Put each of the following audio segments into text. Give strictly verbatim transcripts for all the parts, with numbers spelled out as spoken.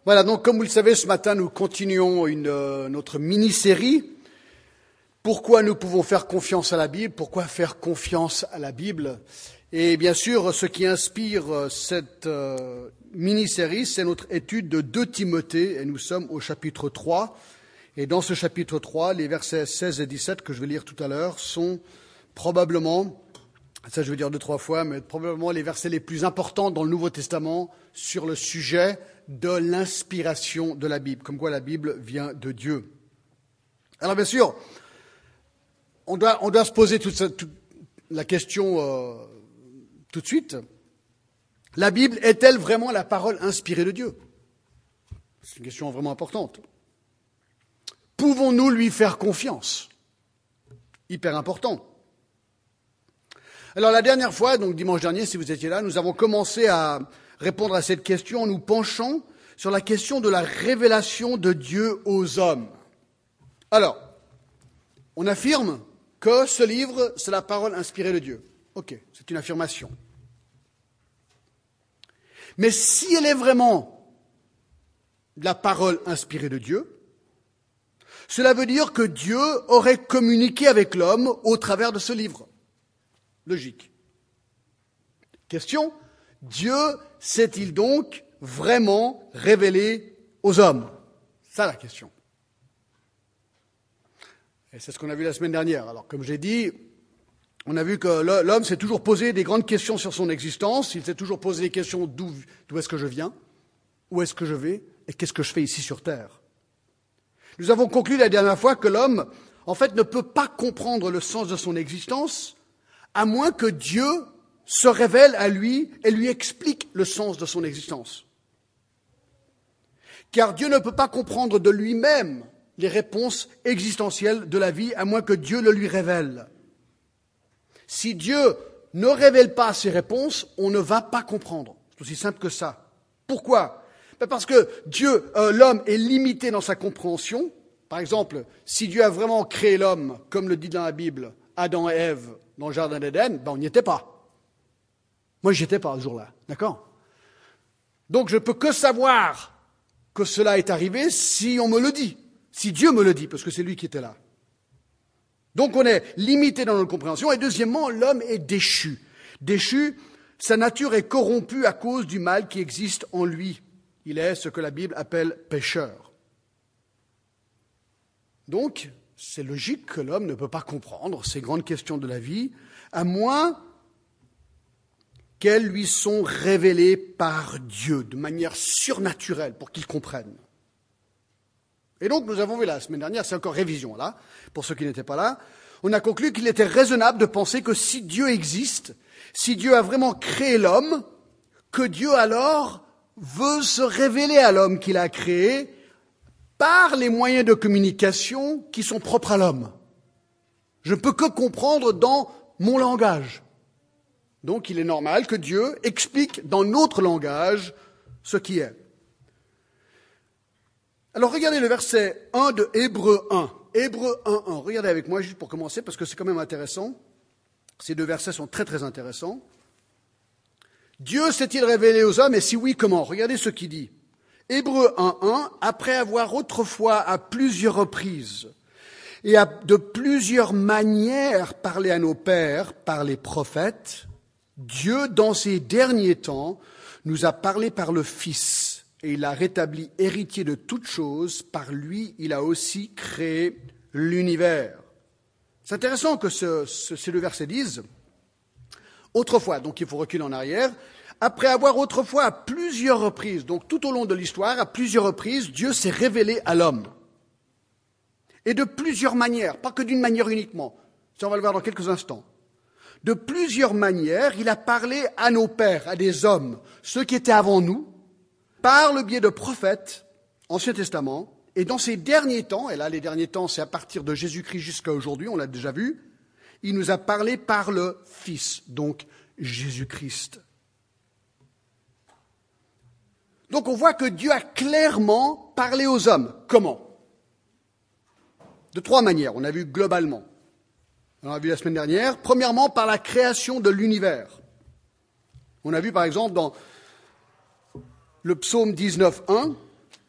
Voilà, donc comme vous le savez, ce matin, nous continuons une, euh, notre mini-série. Pourquoi nous pouvons faire confiance à la Bible? Pourquoi faire confiance à la Bible? Et bien sûr, ce qui inspire cette euh, mini-série, c'est notre étude de deux Timothée, et nous sommes au chapitre trois. Et dans ce chapitre trois, les versets seize et dix-sept que je vais lire tout à l'heure sont probablement, ça je vais dire deux, trois fois, mais probablement les versets les plus importants dans le Nouveau Testament sur le sujet de l'inspiration de la Bible, comme quoi la Bible vient de Dieu. Alors bien sûr, on doit, on doit se poser toute, cette, toute la question euh, tout de suite. La Bible est-elle vraiment la parole inspirée de Dieu? C'est une question vraiment importante. Pouvons-nous lui faire confiance? Hyper important. Alors la dernière fois, donc dimanche dernier, si vous étiez là, nous avons commencé à répondre à cette question en nous penchant sur la question de la révélation de Dieu aux hommes. Alors, on affirme que ce livre, c'est la parole inspirée de Dieu. Ok, c'est une affirmation. Mais si elle est vraiment la parole inspirée de Dieu, cela veut dire que Dieu aurait communiqué avec l'homme au travers de ce livre. Logique. Question, Dieu s'est-il donc vraiment révélé aux hommes? C'est ça la question. Et c'est ce qu'on a vu la semaine dernière. Alors, comme j'ai dit, on a vu que l'homme s'est toujours posé des grandes questions sur son existence. Il s'est toujours posé des questions d'où, d'où est-ce que je viens, où est-ce que je vais, et qu'est-ce que je fais ici sur Terre. Nous avons conclu la dernière fois que l'homme, en fait, ne peut pas comprendre le sens de son existence à moins que Dieu se révèle à lui et lui explique le sens de son existence. Car Dieu ne peut pas comprendre de lui-même les réponses existentielles de la vie à moins que Dieu le lui révèle. Si Dieu ne révèle pas ses réponses, on ne va pas comprendre. C'est aussi simple que ça. Pourquoi? Ben parce que Dieu, euh, l'homme est limité dans sa compréhension. Par exemple, si Dieu a vraiment créé l'homme, comme le dit dans la Bible, Adam et Ève, dans le jardin d'Éden, ben on n'y était pas. Moi, j'y étais pas ce jour-là, d'accord? Donc, je ne peux que savoir que cela est arrivé si on me le dit, si Dieu me le dit, parce que c'est lui qui était là. Donc, on est limité dans notre compréhension. Et deuxièmement, l'homme est déchu. Déchu, sa nature est corrompue à cause du mal qui existe en lui. Il est ce que la Bible appelle pécheur. Donc, c'est logique que l'homme ne peut pas comprendre ces grandes questions de la vie, à moins qu'elles lui sont révélées par Dieu, de manière surnaturelle, pour qu'il comprenne. Et donc, nous avons vu la semaine dernière, c'est encore révision là, pour ceux qui n'étaient pas là, on a conclu qu'il était raisonnable de penser que si Dieu existe, si Dieu a vraiment créé l'homme, que Dieu alors veut se révéler à l'homme qu'il a créé par les moyens de communication qui sont propres à l'homme. Je ne peux que comprendre dans mon langage. Donc il est normal que Dieu explique dans notre langage ce qui est. Alors regardez le verset un de Hébreux un. Hébreux un, un. Regardez avec moi juste pour commencer parce que c'est quand même intéressant. Ces deux versets sont très très intéressants. Dieu s'est-il révélé aux hommes et si oui, comment? Regardez ce qu'il dit. Hébreux un, un, après avoir autrefois à plusieurs reprises et à de plusieurs manières parlé à nos pères par les prophètes, Dieu, dans ces derniers temps, nous a parlé par le Fils et il a rétabli héritier de toutes choses. Par lui, il a aussi créé l'univers. C'est intéressant que ce, ce, ces deux versets disent autrefois, donc il faut reculer en arrière, après avoir autrefois à plusieurs reprises, donc tout au long de l'histoire, à plusieurs reprises, Dieu s'est révélé à l'homme. Et de plusieurs manières, pas que d'une manière uniquement. Ça, on va le voir dans quelques instants. De plusieurs manières, il a parlé à nos pères, à des hommes, ceux qui étaient avant nous, par le biais de prophètes, Ancien Testament, et dans ces derniers temps, et là les derniers temps c'est à partir de Jésus-Christ jusqu'à aujourd'hui, on l'a déjà vu, il nous a parlé par le Fils, donc Jésus-Christ. Donc on voit que Dieu a clairement parlé aux hommes. Comment? De trois manières, on a vu globalement. On a vu la semaine dernière. Premièrement, par la création de l'univers. On a vu par exemple dans le psaume dix-neuf, un,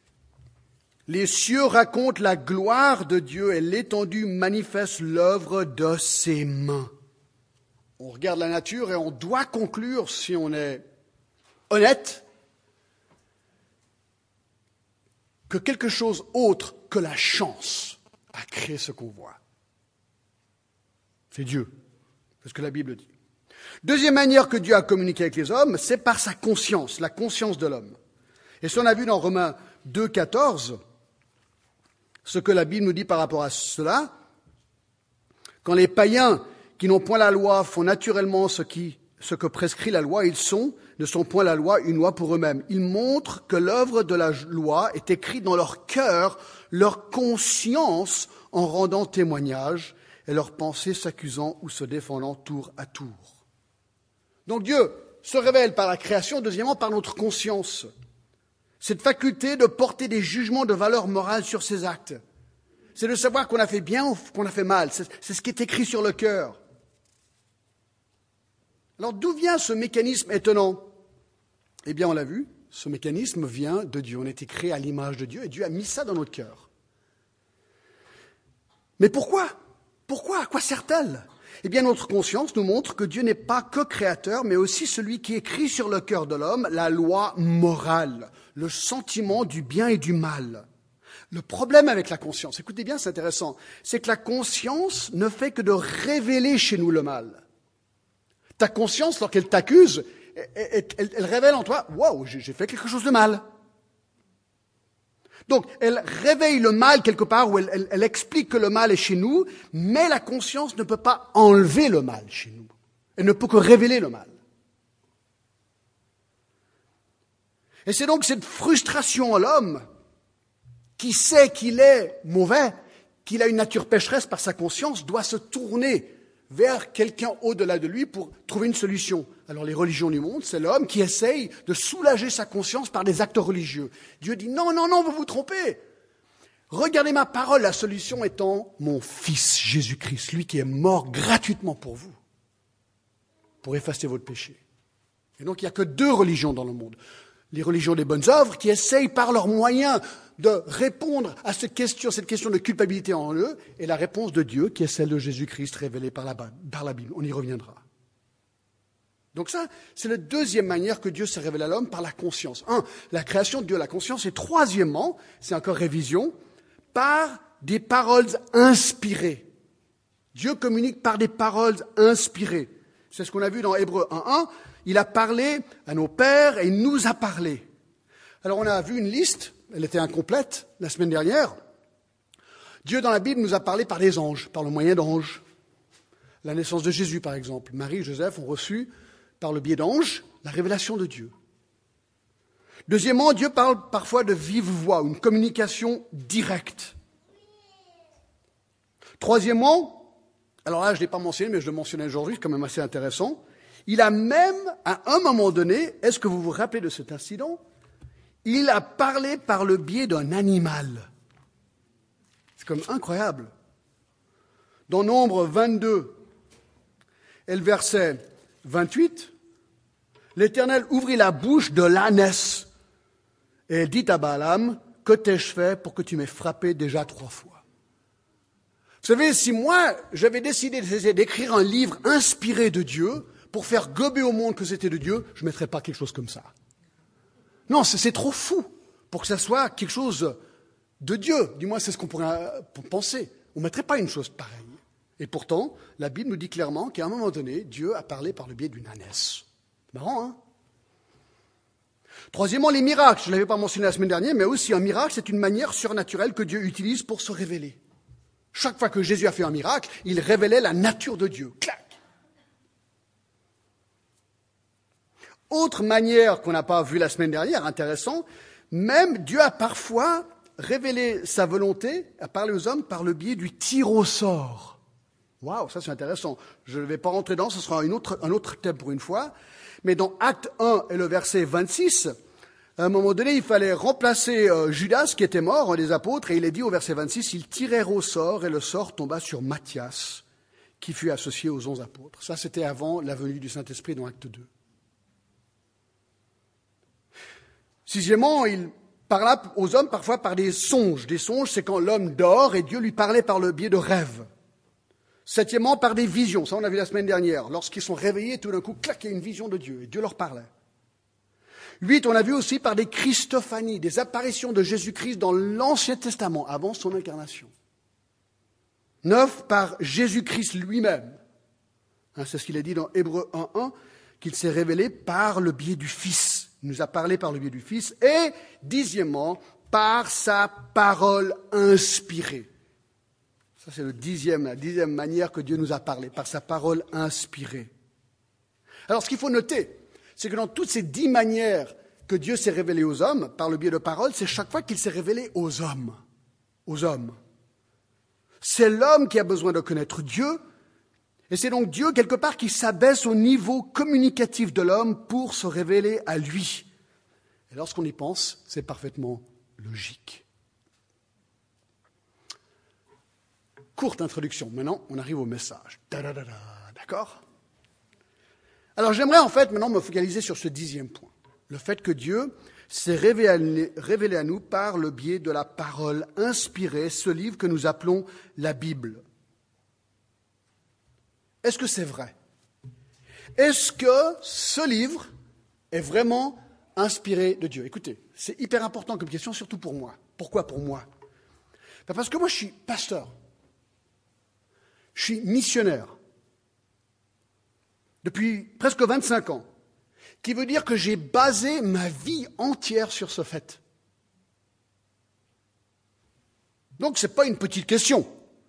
Les cieux racontent la gloire de Dieu et l'étendue manifeste l'œuvre de ses mains. On regarde la nature et on doit conclure, si on est honnête, que quelque chose autre que la chance a créé ce qu'on voit. C'est Dieu. C'est ce que la Bible dit. Deuxième manière que Dieu a communiqué avec les hommes, c'est par sa conscience, la conscience de l'homme. Et ça, on a vu dans Romains deux, quatorze, ce que la Bible nous dit par rapport à cela. Quand les païens qui n'ont point la loi font naturellement ce, qui, ce que prescrit la loi, ils sont, ne sont point la loi, une loi pour eux-mêmes. Ils montrent que l'œuvre de la loi est écrite dans leur cœur, leur conscience en rendant témoignage, et leurs pensées s'accusant ou se défendant tour à tour. Donc Dieu se révèle par la création, deuxièmement par notre conscience. Cette faculté de porter des jugements de valeur morale sur ses actes. C'est de savoir qu'on a fait bien ou qu'on a fait mal. C'est, c'est ce qui est écrit sur le cœur. Alors d'où vient ce mécanisme étonnant? Eh bien on l'a vu, ce mécanisme vient de Dieu. On a été créé à l'image de Dieu et Dieu a mis ça dans notre cœur. Mais pourquoi? Pourquoi? À quoi sert-elle? Eh bien, notre conscience nous montre que Dieu n'est pas que créateur, mais aussi celui qui écrit sur le cœur de l'homme la loi morale, le sentiment du bien et du mal. Le problème avec la conscience, écoutez bien, c'est intéressant, c'est que la conscience ne fait que de révéler chez nous le mal. Ta conscience, lorsqu'elle t'accuse, elle, elle, elle révèle en toi, « Waouh, j'ai fait quelque chose de mal ». Donc, elle réveille le mal quelque part, ou elle, elle, elle explique que le mal est chez nous, mais la conscience ne peut pas enlever le mal chez nous. Elle ne peut que révéler le mal. Et c'est donc cette frustration à l'homme, qui sait qu'il est mauvais, qu'il a une nature pécheresse par sa conscience, doit se tourner vers quelqu'un au-delà de lui pour trouver une solution. Alors les religions du monde, c'est l'homme qui essaye de soulager sa conscience par des actes religieux. Dieu dit non, non, non, vous vous trompez. Regardez ma parole, la solution étant mon Fils Jésus-Christ, lui qui est mort gratuitement pour vous, pour effacer votre péché. Et donc il n'y a que deux religions dans le monde. Les religions des bonnes œuvres qui essayent par leurs moyens de répondre à cette question, cette question de culpabilité en eux, et la réponse de Dieu qui est celle de Jésus-Christ révélée par la, par la Bible. On y reviendra. Donc ça, c'est la deuxième manière que Dieu s'est révélé à l'homme, par la conscience. Un, la création de Dieu, la conscience. Et troisièmement, c'est encore révision, par des paroles inspirées. Dieu communique par des paroles inspirées. C'est ce qu'on a vu dans Hébreux un un. Il a parlé à nos pères et il nous a parlé. Alors on a vu une liste, elle était incomplète la semaine dernière. Dieu dans la Bible nous a parlé par des anges, par le moyen d'anges. La naissance de Jésus par exemple. Marie et Joseph ont reçu par le biais d'anges la révélation de Dieu. Deuxièmement, Dieu parle parfois de vive voix, une communication directe. Troisièmement, alors là je ne l'ai pas mentionné mais je le mentionnais aujourd'hui, c'est quand même assez intéressant. Il a même, à un moment donné, est-ce que vous vous rappelez de cet incident? Il a parlé par le biais d'un animal. C'est comme incroyable. Dans Nombre vingt-deux et le verset vingt-huit, l'Éternel ouvrit la bouche de l'ânesse et elle dit à Balaam, « Que t'ai-je fait pour que tu m'aies frappé déjà trois fois ?» Vous savez, si moi, j'avais décidé d'essayer d'écrire un livre inspiré de Dieu, pour faire gober au monde que c'était de Dieu, je ne mettrais pas quelque chose comme ça. Non, c'est, c'est trop fou pour que ça soit quelque chose de Dieu. Du moins, c'est ce qu'on pourrait penser. On ne mettrait pas une chose pareille. Et pourtant, la Bible nous dit clairement qu'à un moment donné, Dieu a parlé par le biais d'une ânesse. Marrant, hein? Troisièmement, les miracles. Je ne l'avais pas mentionné la semaine dernière, mais aussi un miracle, c'est une manière surnaturelle que Dieu utilise pour se révéler. Chaque fois que Jésus a fait un miracle, il révélait la nature de Dieu. Clac! Autre manière qu'on n'a pas vue la semaine dernière, intéressant, même Dieu a parfois révélé sa volonté à parler aux hommes par le biais du tir au sort. Waouh, ça c'est intéressant. Je ne vais pas rentrer dedans, ce sera une autre, un autre thème pour une fois. Mais dans Acte un et le verset vingt-six, à un moment donné, il fallait remplacer euh, Judas qui était mort, un des apôtres, et il est dit au verset vingt-six, ils tirèrent au sort et le sort tomba sur Matthias, qui fut associé aux onze apôtres. Ça c'était avant la venue du Saint-Esprit dans Acte deux. Sixièmement, il parla aux hommes parfois par des songes. Des songes, c'est quand l'homme dort et Dieu lui parlait par le biais de rêves. Septièmement, par des visions. Ça, on a vu la semaine dernière. Lorsqu'ils sont réveillés, tout d'un coup, clac, il y a une vision de Dieu et Dieu leur parlait. Huit, on a vu aussi par des Christophanies, des apparitions de Jésus-Christ dans l'Ancien Testament, avant son incarnation. Neuf, par Jésus-Christ lui-même. Hein, c'est ce qu'il a dit dans Hébreux un un, qu'il s'est révélé par le biais du Fils. Il nous a parlé par le biais du Fils. Et, dixièmement, par sa parole inspirée. Ça, c'est le dixième, la dixième manière que Dieu nous a parlé, par sa parole inspirée. Alors, ce qu'il faut noter, c'est que dans toutes ces dix manières que Dieu s'est révélé aux hommes, par le biais de paroles, c'est chaque fois qu'il s'est révélé aux hommes. Aux hommes. C'est l'homme qui a besoin de connaître Dieu, et c'est donc Dieu, quelque part, qui s'abaisse au niveau communicatif de l'homme pour se révéler à lui. Et lorsqu'on y pense, c'est parfaitement logique. Courte introduction. Maintenant, on arrive au message. Da-da-da-da. D'accord ? Alors, j'aimerais en fait maintenant me focaliser sur ce dixième point. Le fait que Dieu s'est révélé, révélé à nous par le biais de la parole inspirée, ce livre que nous appelons la Bible. Est-ce que c'est vrai? Est-ce que ce livre est vraiment inspiré de Dieu? Écoutez, c'est hyper important comme question, surtout pour moi. Pourquoi pour moi? Parce que moi, je suis pasteur. Je suis missionnaire. Depuis presque vingt-cinq ans. Qui veut dire que j'ai basé ma vie entière sur ce fait. Donc, ce n'est pas une petite question.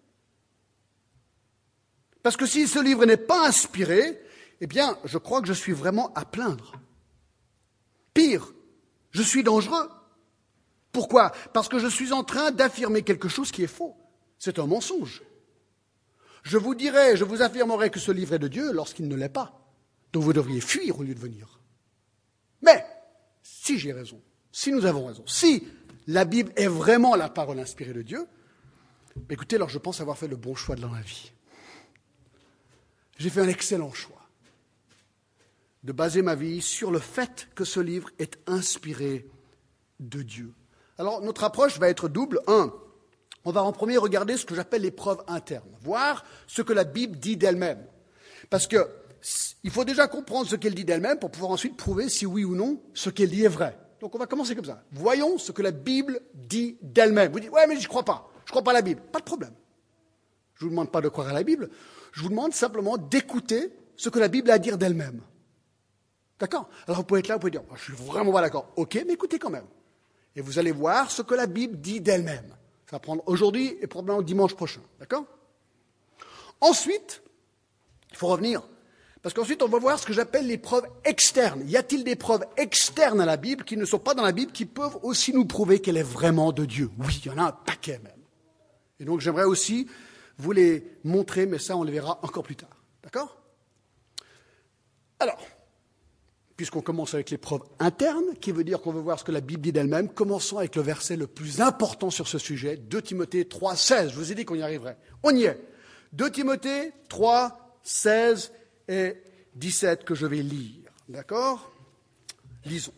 Parce que si ce livre n'est pas inspiré, eh bien, je crois que je suis vraiment à plaindre. Pire, je suis dangereux. Pourquoi? Parce que je suis en train d'affirmer quelque chose qui est faux. C'est un mensonge. Je vous dirai, je vous affirmerai que ce livre est de Dieu lorsqu'il ne l'est pas. Donc vous devriez fuir au lieu de venir. Mais, si j'ai raison, si nous avons raison, si la Bible est vraiment la parole inspirée de Dieu, écoutez, alors je pense avoir fait le bon choix dans la vie. J'ai fait un excellent choix de baser ma vie sur le fait que ce livre est inspiré de Dieu. Alors, notre approche va être double. Un, on va en premier regarder ce que j'appelle les preuves internes, voir ce que la Bible dit d'elle-même. Parce que il faut déjà comprendre ce qu'elle dit d'elle-même pour pouvoir ensuite prouver si oui ou non ce qu'elle dit est vrai. Donc, on va commencer comme ça. Voyons ce que la Bible dit d'elle-même. Vous dites, ouais, mais je ne crois pas. Je ne crois pas à la Bible. Pas de problème. Je ne vous demande pas de croire à la Bible. Je vous demande simplement d'écouter ce que la Bible a à dire d'elle-même. D'accord? Alors vous pouvez être là, vous pouvez dire, je suis vraiment pas d'accord. Ok, mais écoutez quand même. Et vous allez voir ce que la Bible dit d'elle-même. Ça va prendre aujourd'hui et probablement dimanche prochain. D'accord? Ensuite, il faut revenir. Parce qu'ensuite, on va voir ce que j'appelle les preuves externes. Y a-t-il des preuves externes à la Bible qui ne sont pas dans la Bible, qui peuvent aussi nous prouver qu'elle est vraiment de Dieu? Oui, il y en a un paquet même. Et donc j'aimerais aussi vous les montrer, mais ça, on les verra encore plus tard. D'accord? Alors, puisqu'on commence avec les preuves internes, qui veut dire qu'on veut voir ce que la Bible dit d'elle-même, commençons avec le verset le plus important sur ce sujet, deux Timothée trois, seize. Je vous ai dit qu'on y arriverait. On y est. deux Timothée trois, seize et dix-sept que je vais lire. D'accord? Lisons.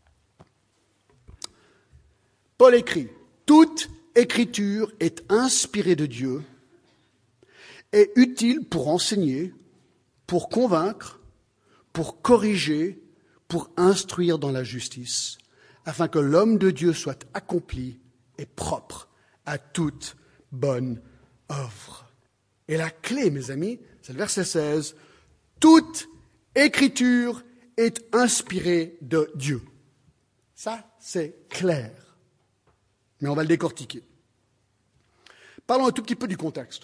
Paul écrit, « Toute écriture est inspirée de Dieu, est utile pour enseigner, pour convaincre, pour corriger, pour instruire dans la justice, afin que l'homme de Dieu soit accompli et propre à toute bonne œuvre. » Et la clé, mes amis, c'est le verset seize. « Toute écriture est inspirée de Dieu. » Ça, c'est clair. Mais on va le décortiquer. Parlons un tout petit peu du contexte.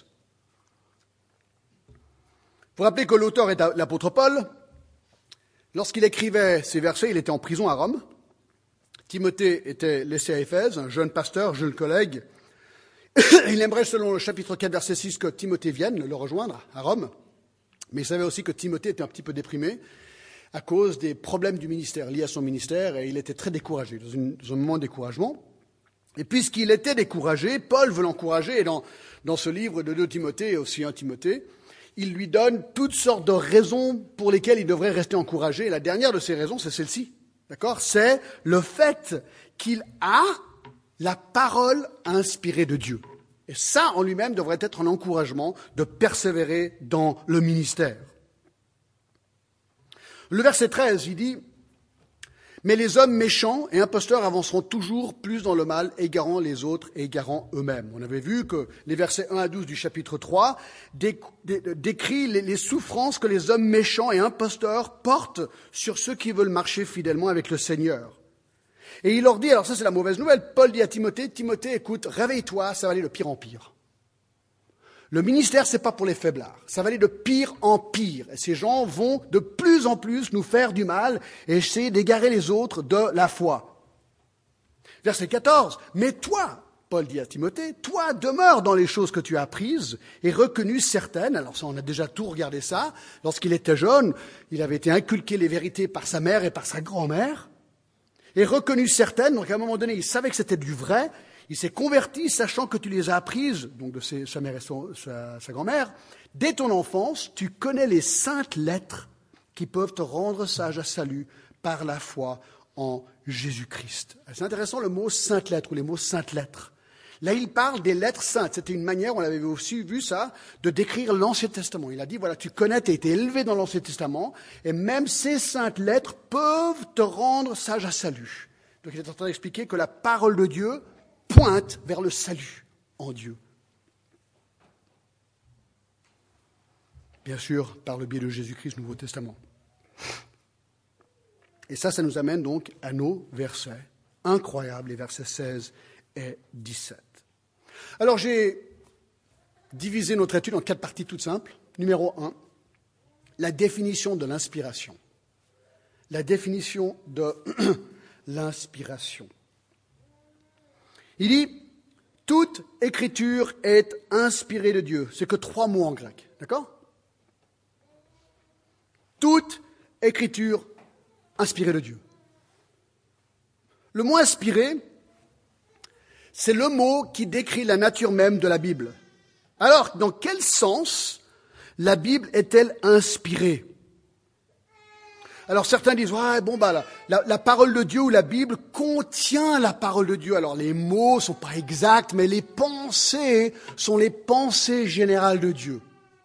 Vous vous rappelez que l'auteur est l'apôtre Paul. Lorsqu'il écrivait ces versets, il était en prison à Rome. Timothée était laissé à Éphèse, un jeune pasteur, jeune collègue. Il aimerait, selon le chapitre quatre, verset six, que Timothée vienne le rejoindre à Rome. Mais il savait aussi que Timothée était un petit peu déprimé à cause des problèmes du ministère, liés à son ministère, et il était très découragé, dans, une, dans un moment de découragement. Et puisqu'il était découragé, Paul veut l'encourager, et dans, dans ce livre de deux Timothée et aussi un Timothée, il lui donne toutes sortes de raisons pour lesquelles il devrait rester encouragé. Et la dernière de ces raisons, c'est celle-ci. D'accord? C'est le fait qu'il a la parole inspirée de Dieu. Et ça, en lui-même, devrait être un encouragement de persévérer dans le ministère. Le verset treize, il dit « Mais les hommes méchants et imposteurs avanceront toujours plus dans le mal, égarant les autres et égarant eux-mêmes. » On avait vu que les versets un à douze du chapitre trois décrit les souffrances que les hommes méchants et imposteurs portent sur ceux qui veulent marcher fidèlement avec le Seigneur. Et il leur dit, alors ça c'est la mauvaise nouvelle, Paul dit à Timothée, Timothée, écoute, réveille-toi, ça va aller de pire en pire. Le ministère, c'est pas pour les faiblards, ça va aller de pire en pire. Et ces gens vont de plus en plus nous faire du mal et essayer d'égarer les autres de la foi. Verset quatorze, mais toi, Paul dit à Timothée, toi demeure dans les choses que tu as apprises et reconnues certaines. Alors ça, on a déjà tout regardé ça. Lorsqu'il était jeune, il avait été inculqué les vérités par sa mère et par sa grand-mère. Et reconnu certaines, donc à un moment donné, il savait que c'était du vrai, il s'est converti sachant que tu les as apprises, donc de ses, sa mère et son, sa, sa grand-mère, dès ton enfance, tu connais les saintes lettres qui peuvent te rendre sage à salut par la foi en Jésus-Christ. C'est intéressant le mot sainte lettre ou les mots sainte lettres. Là, il parle des lettres saintes. C'était une manière, on avait aussi vu ça, de décrire l'Ancien Testament. Il a dit, voilà, tu connais, tu as été élevé dans l'Ancien Testament, et même ces saintes lettres peuvent te rendre sage à salut. Donc il est en train d'expliquer que la parole de Dieu pointe vers le salut en Dieu. Bien sûr, par le biais de Jésus-Christ, Nouveau Testament. Et ça, ça nous amène donc à nos versets incroyables, les versets seize et dix-sept. Alors j'ai divisé notre étude en quatre parties toutes simples. Numéro un, la définition de l'inspiration. La définition de l'inspiration. Il dit, toute écriture est inspirée de Dieu. C'est que trois mots en grec, d'accord? Toute écriture inspirée de Dieu. Le mot inspiré, c'est le mot qui décrit la nature même de la Bible. Alors, dans quel sens la Bible est-elle inspirée? Alors certains disent, ouais, bon, bah, la, la, la parole de Dieu ou la Bible contient la parole de Dieu. Alors les mots ne sont pas exacts, mais les pensées sont les pensées générales de Dieu.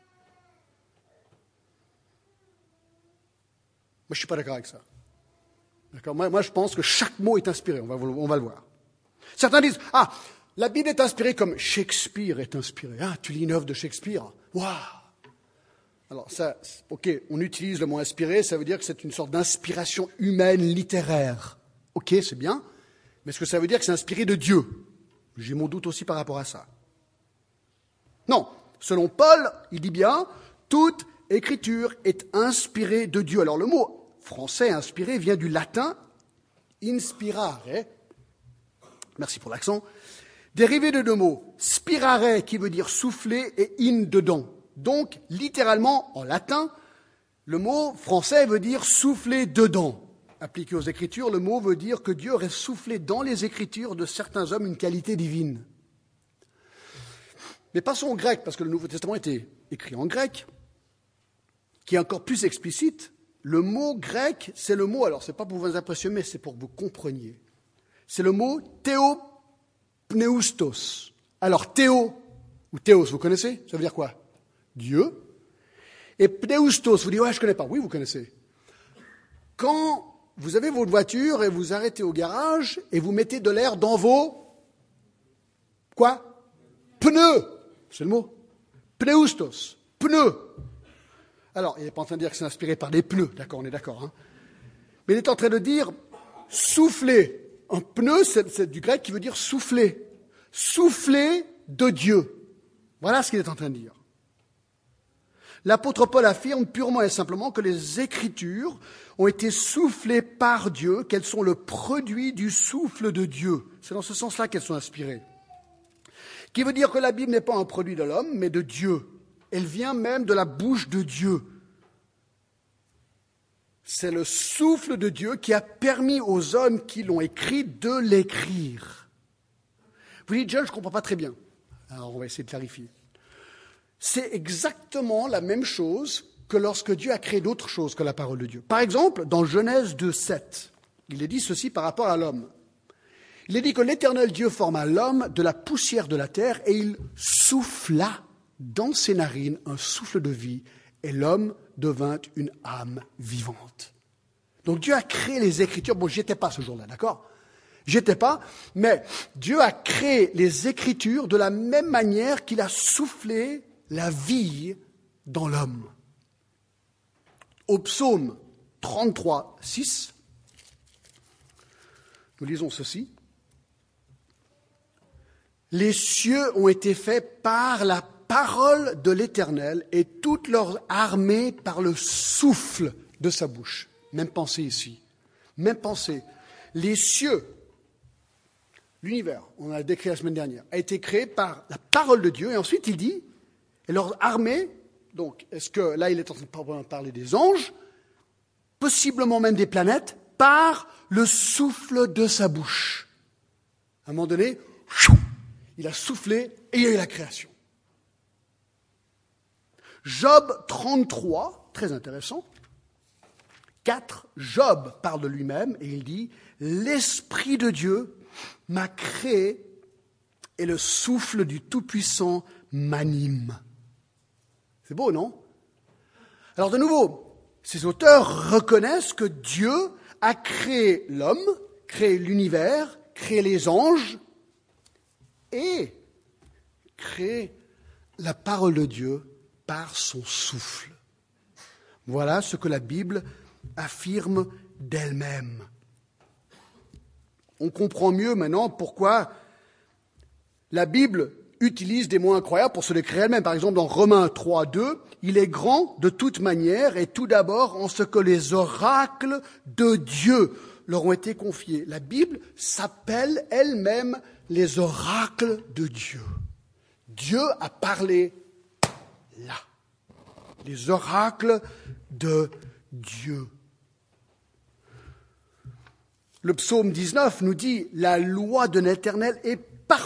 Moi, je ne suis pas d'accord avec ça. D'accord? Moi, moi, je pense que chaque mot est inspiré, on va, on va le voir. Certains disent, ah, la Bible est inspirée comme Shakespeare est inspiré. Ah, tu lis une œuvre de Shakespeare. Waouh! Alors ça, ok, on utilise le mot inspiré, ça veut dire que c'est une sorte d'inspiration humaine littéraire. Ok, c'est bien, mais est-ce que ça veut dire que c'est inspiré de Dieu? J'ai mon doute aussi par rapport à ça. Non, selon Paul, il dit bien, toute écriture est inspirée de Dieu. Alors le mot français inspiré vient du latin inspirare. Merci pour l'accent. Dérivé de deux mots, spirare qui veut dire souffler et in dedans. Donc, littéralement, en latin, le mot français veut dire souffler dedans. Appliqué aux Écritures, le mot veut dire que Dieu aurait soufflé dans les Écritures de certains hommes une qualité divine. Mais passons au grec, parce que le Nouveau Testament était écrit en grec, qui est encore plus explicite. Le mot grec, c'est le mot, alors c'est pas pour vous impressionner, mais c'est pour que vous compreniez. C'est le mot théopneustos. Alors, théo, ou théos, vous connaissez? Ça veut dire quoi? Dieu. Et pneustos, vous dites, ouais, je ne connais pas. Oui, vous connaissez. Quand vous avez votre voiture et vous arrêtez au garage et vous mettez de l'air dans vos... Quoi? Pneus. C'est le mot. Pneustos. Pneus. Alors, il n'est pas en train de dire que c'est inspiré par des pneus. D'accord, on est d'accord. Hein, mais il est en train de dire souffler. Un pneu, c'est, c'est du grec qui veut dire souffler. Souffler de Dieu. Voilà ce qu'il est en train de dire. L'apôtre Paul affirme purement et simplement que les Écritures ont été soufflées par Dieu, qu'elles sont le produit du souffle de Dieu. C'est dans ce sens-là qu'elles sont inspirées. Qui veut dire que la Bible n'est pas un produit de l'homme, mais de Dieu. Elle vient même de la bouche de Dieu. C'est le souffle de Dieu qui a permis aux hommes qui l'ont écrit de l'écrire. Vous dites, John, je ne comprends pas très bien. Alors on va essayer de clarifier. C'est exactement la même chose que lorsque Dieu a créé d'autres choses que la parole de Dieu. Par exemple, dans Genèse deux sept, il est dit ceci par rapport à l'homme. Il est dit que l'Éternel Dieu forma l'homme de la poussière de la terre et il souffla dans ses narines un souffle de vie et l'homme devint une âme vivante. Donc Dieu a créé les Écritures. Bon, j'y étais pas ce jour-là, d'accord ? J'y étais pas, mais Dieu a créé les Écritures de la même manière qu'il a soufflé la vie dans l'homme. Au psaume trente-trois, six, nous lisons ceci. Les cieux ont été faits par la parole de l'Éternel et toute leur armée par le souffle de sa bouche. Même pensée ici. Même pensée. Les cieux, l'univers, on a décrit la semaine dernière, a été créé par la parole de Dieu. Et ensuite, il dit, et leur armée, donc, est-ce que là, il est en train de parler des anges, possiblement même des planètes, par le souffle de sa bouche. À un moment donné, il a soufflé et il y a eu la création. Job trente-trois, très intéressant, quatre, Job parle de lui-même et il dit « L'Esprit de Dieu m'a créé et le souffle du Tout-Puissant m'anime. » C'est beau, non ? Alors de nouveau, ces auteurs reconnaissent que Dieu a créé l'homme, créé l'univers, créé les anges et créé la parole de Dieu par son souffle. Voilà ce que la Bible affirme d'elle-même. On comprend mieux maintenant pourquoi la Bible utilise des mots incroyables pour se décrire elle-même. Par exemple, dans Romains trois, deux, il est grand de toute manière et tout d'abord en ce que les oracles de Dieu leur ont été confiés. La Bible s'appelle elle-même les oracles de Dieu. Dieu a parlé là. Les oracles de Dieu. Le psaume dix-neuf nous dit « La loi de l'Éternel est parfaite. »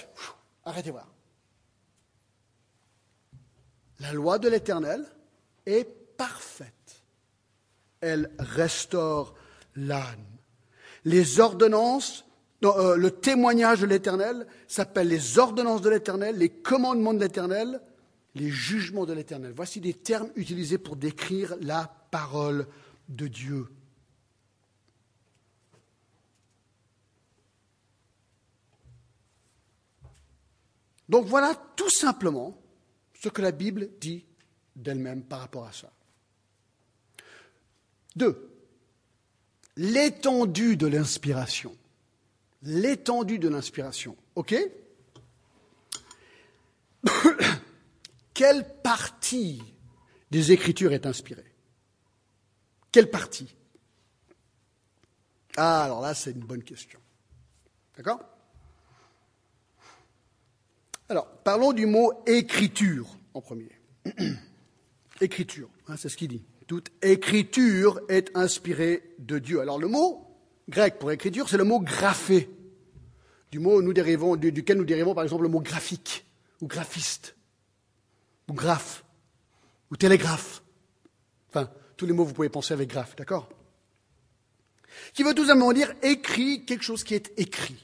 Arrêtez voir. La loi de l'Éternel est parfaite. Elle restaure l'âme. Les ordonnances, non, euh, le témoignage de l'Éternel s'appelle les ordonnances de l'Éternel, les commandements de l'Éternel, les jugements de l'Éternel. Voici des termes utilisés pour décrire la parole de Dieu. Donc voilà tout simplement ce que la Bible dit d'elle-même par rapport à ça. Deux, l'étendue de l'inspiration. L'étendue de l'inspiration, ok ? Quelle partie des Écritures est inspirée ? Quelle partie ? Ah, alors là, c'est une bonne question. D'accord ? Alors, parlons du mot « écriture » en premier. Écriture, hein, c'est ce qu'il dit. Toute écriture est inspirée de Dieu. Alors, le mot grec pour écriture, c'est le mot « graphé », du mot nous dérivons, du, duquel nous dérivons par exemple le mot « graphique » ou « graphiste » ou « graphe » ou « télégraphe ». Enfin, tous les mots vous pouvez penser avec « graphe », d'accord ? Qui veut tout simplement dire « écrit », quelque chose qui est écrit.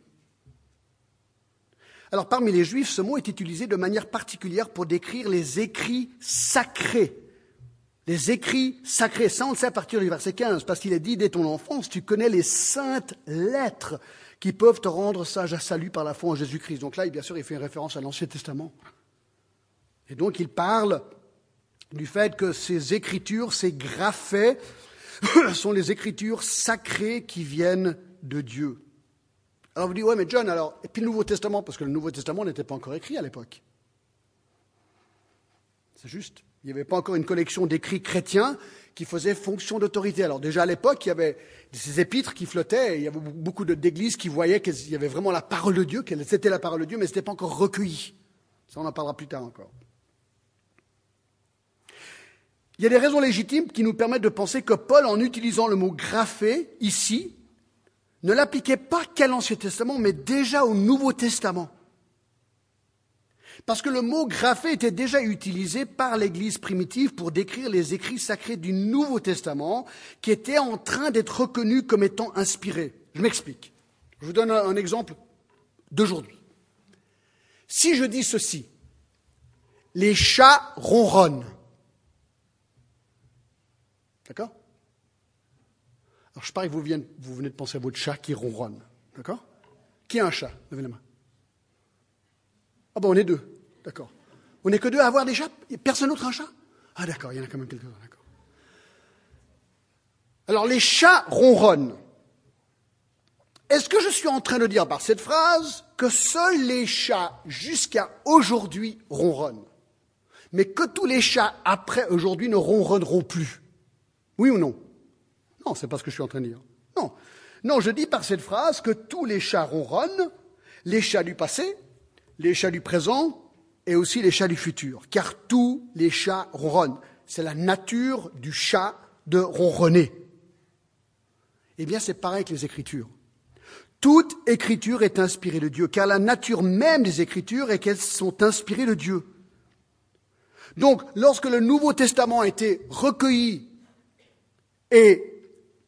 Alors, parmi les Juifs, ce mot est utilisé de manière particulière pour décrire les écrits sacrés. Les écrits sacrés, ça on le sait à partir du verset quinze, parce qu'il est dit, dès ton enfance, tu connais les saintes lettres qui peuvent te rendre sage à salut par la foi en Jésus-Christ. Donc là, bien sûr, il fait une référence à l'Ancien Testament. Et donc, il parle du fait que ces écritures, ces graphés, sont les écritures sacrées qui viennent de Dieu. Alors vous dites, ouais, mais John, alors, et puis le Nouveau Testament, parce que le Nouveau Testament n'était pas encore écrit à l'époque. C'est juste. Il n'y avait pas encore une collection d'écrits chrétiens qui faisaient fonction d'autorité. Alors déjà à l'époque, il y avait ces épîtres qui flottaient, et il y avait beaucoup d'églises qui voyaient qu'il y avait vraiment la parole de Dieu, qu'elle c'était la parole de Dieu, mais ce n'était pas encore recueilli. Ça, on en parlera plus tard encore. Il y a des raisons légitimes qui nous permettent de penser que Paul, en utilisant le mot « graphé » ici, ne l'appliquait pas qu'à l'Ancien Testament, mais déjà au Nouveau Testament. Parce que le mot graphé était déjà utilisé par l'Église primitive pour décrire les écrits sacrés du Nouveau Testament qui étaient en train d'être reconnus comme étant inspirés. Je m'explique. Je vous donne un, un exemple d'aujourd'hui. Si je dis ceci, les chats ronronnent. D'accord? Alors je parie que vous venez, vous venez de penser à votre chat qui ronronne. D'accord? Qui a un chat? Levez la main. Ah bon, on est deux. D'accord. On n'est que deux à avoir des chats? Personne d'autre a un chat? Ah d'accord, il y en a quand même quelques-uns. D'accord. Alors les chats ronronnent. Est-ce que je suis en train de dire par cette phrase que seuls les chats jusqu'à aujourd'hui ronronnent, mais que tous les chats après aujourd'hui ne ronronneront plus? Oui ou non? Non, c'est pas ce que je suis en train de dire. Non. Non, je dis par cette phrase que tous les chats ronronnent, les chats du passé, les chats du présent et aussi les chats du futur, car tous les chats ronronnent. C'est la nature du chat de ronronner. Eh bien, c'est pareil que les Écritures. Toute Écriture est inspirée de Dieu, car la nature même des Écritures est qu'elles sont inspirées de Dieu. Donc, lorsque le Nouveau Testament a été recueilli et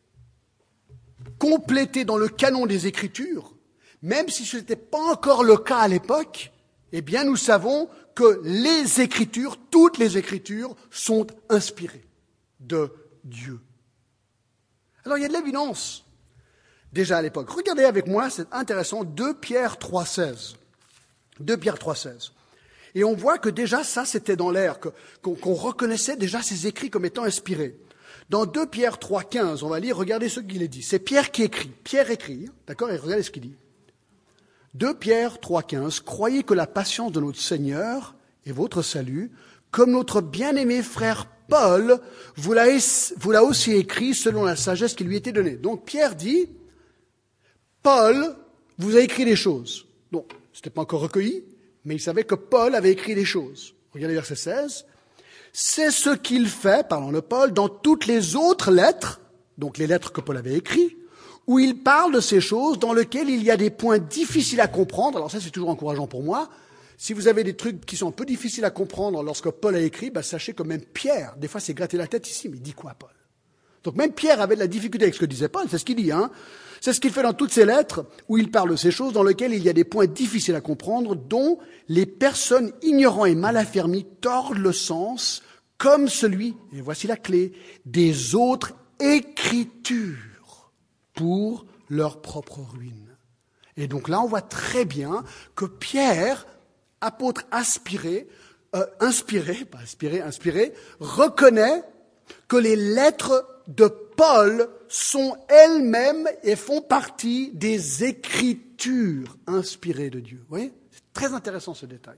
complété dans le canon des Écritures, même si ce n'était pas encore le cas à l'époque, eh bien, nous savons que les Écritures, toutes les Écritures, sont inspirées de Dieu. Alors, il y a de l'évidence déjà à l'époque. Regardez avec moi, c'est intéressant, deux Pierre trois seize. deux Pierre trois seize. Et on voit que déjà ça, c'était dans l'air, que, qu'on, qu'on reconnaissait déjà ces écrits comme étant inspirés. Dans deux Pierre trois quinze, on va lire, regardez ce qu'il est dit. C'est Pierre qui écrit. Pierre écrit, d'accord, et regardez ce qu'il dit. deux Pierre trois quinze, croyez que la patience de notre Seigneur est votre salut, comme notre bien-aimé frère Paul vous l'a, vous l'a aussi écrit selon la sagesse qui lui était donnée. Donc Pierre dit, Paul vous a écrit des choses. Donc, ce n'était pas encore recueilli, mais il savait que Paul avait écrit des choses. Regardez verset seize. C'est ce qu'il fait, parlant de Paul, dans toutes les autres lettres, donc les lettres que Paul avait écrites, où il parle de ces choses dans lesquelles il y a des points difficiles à comprendre. Alors ça, c'est toujours encourageant pour moi. Si vous avez des trucs qui sont un peu difficiles à comprendre lorsque Paul a écrit, ben sachez que même Pierre, des fois, s'est gratté la tête ici, mais il dit quoi, Paul? Donc même Pierre avait de la difficulté avec ce que disait Paul, c'est ce qu'il dit, hein. C'est ce qu'il fait dans toutes ses lettres, où il parle de ces choses dans lesquelles il y a des points difficiles à comprendre, dont les personnes ignorantes et mal affermies tordent le sens, comme celui, et voici la clé, des autres Écritures pour leur propre ruine. Et donc là, on voit très bien que Pierre, apôtre inspiré, euh, inspiré, pas inspiré, inspiré, reconnaît que les lettres de Paul sont elles-mêmes et font partie des Écritures inspirées de Dieu. Vous voyez? C'est très intéressant ce détail.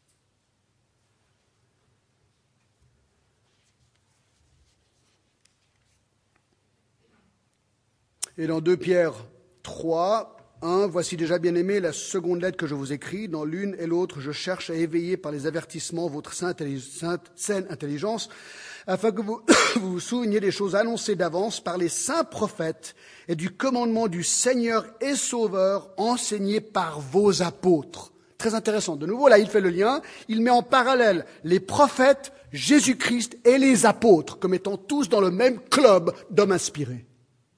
Et dans deux Pierre trois, un, voici déjà bien aimé la seconde lettre que je vous écris. Dans l'une et l'autre, je cherche à éveiller par les avertissements votre sainte, sainte, saine intelligence, afin que vous vous, vous souveniez des choses annoncées d'avance par les saints prophètes et du commandement du Seigneur et Sauveur enseigné par vos apôtres. Très intéressant. De nouveau, là, il fait le lien. Il met en parallèle les prophètes, Jésus-Christ et les apôtres comme étant tous dans le même club d'hommes inspirés.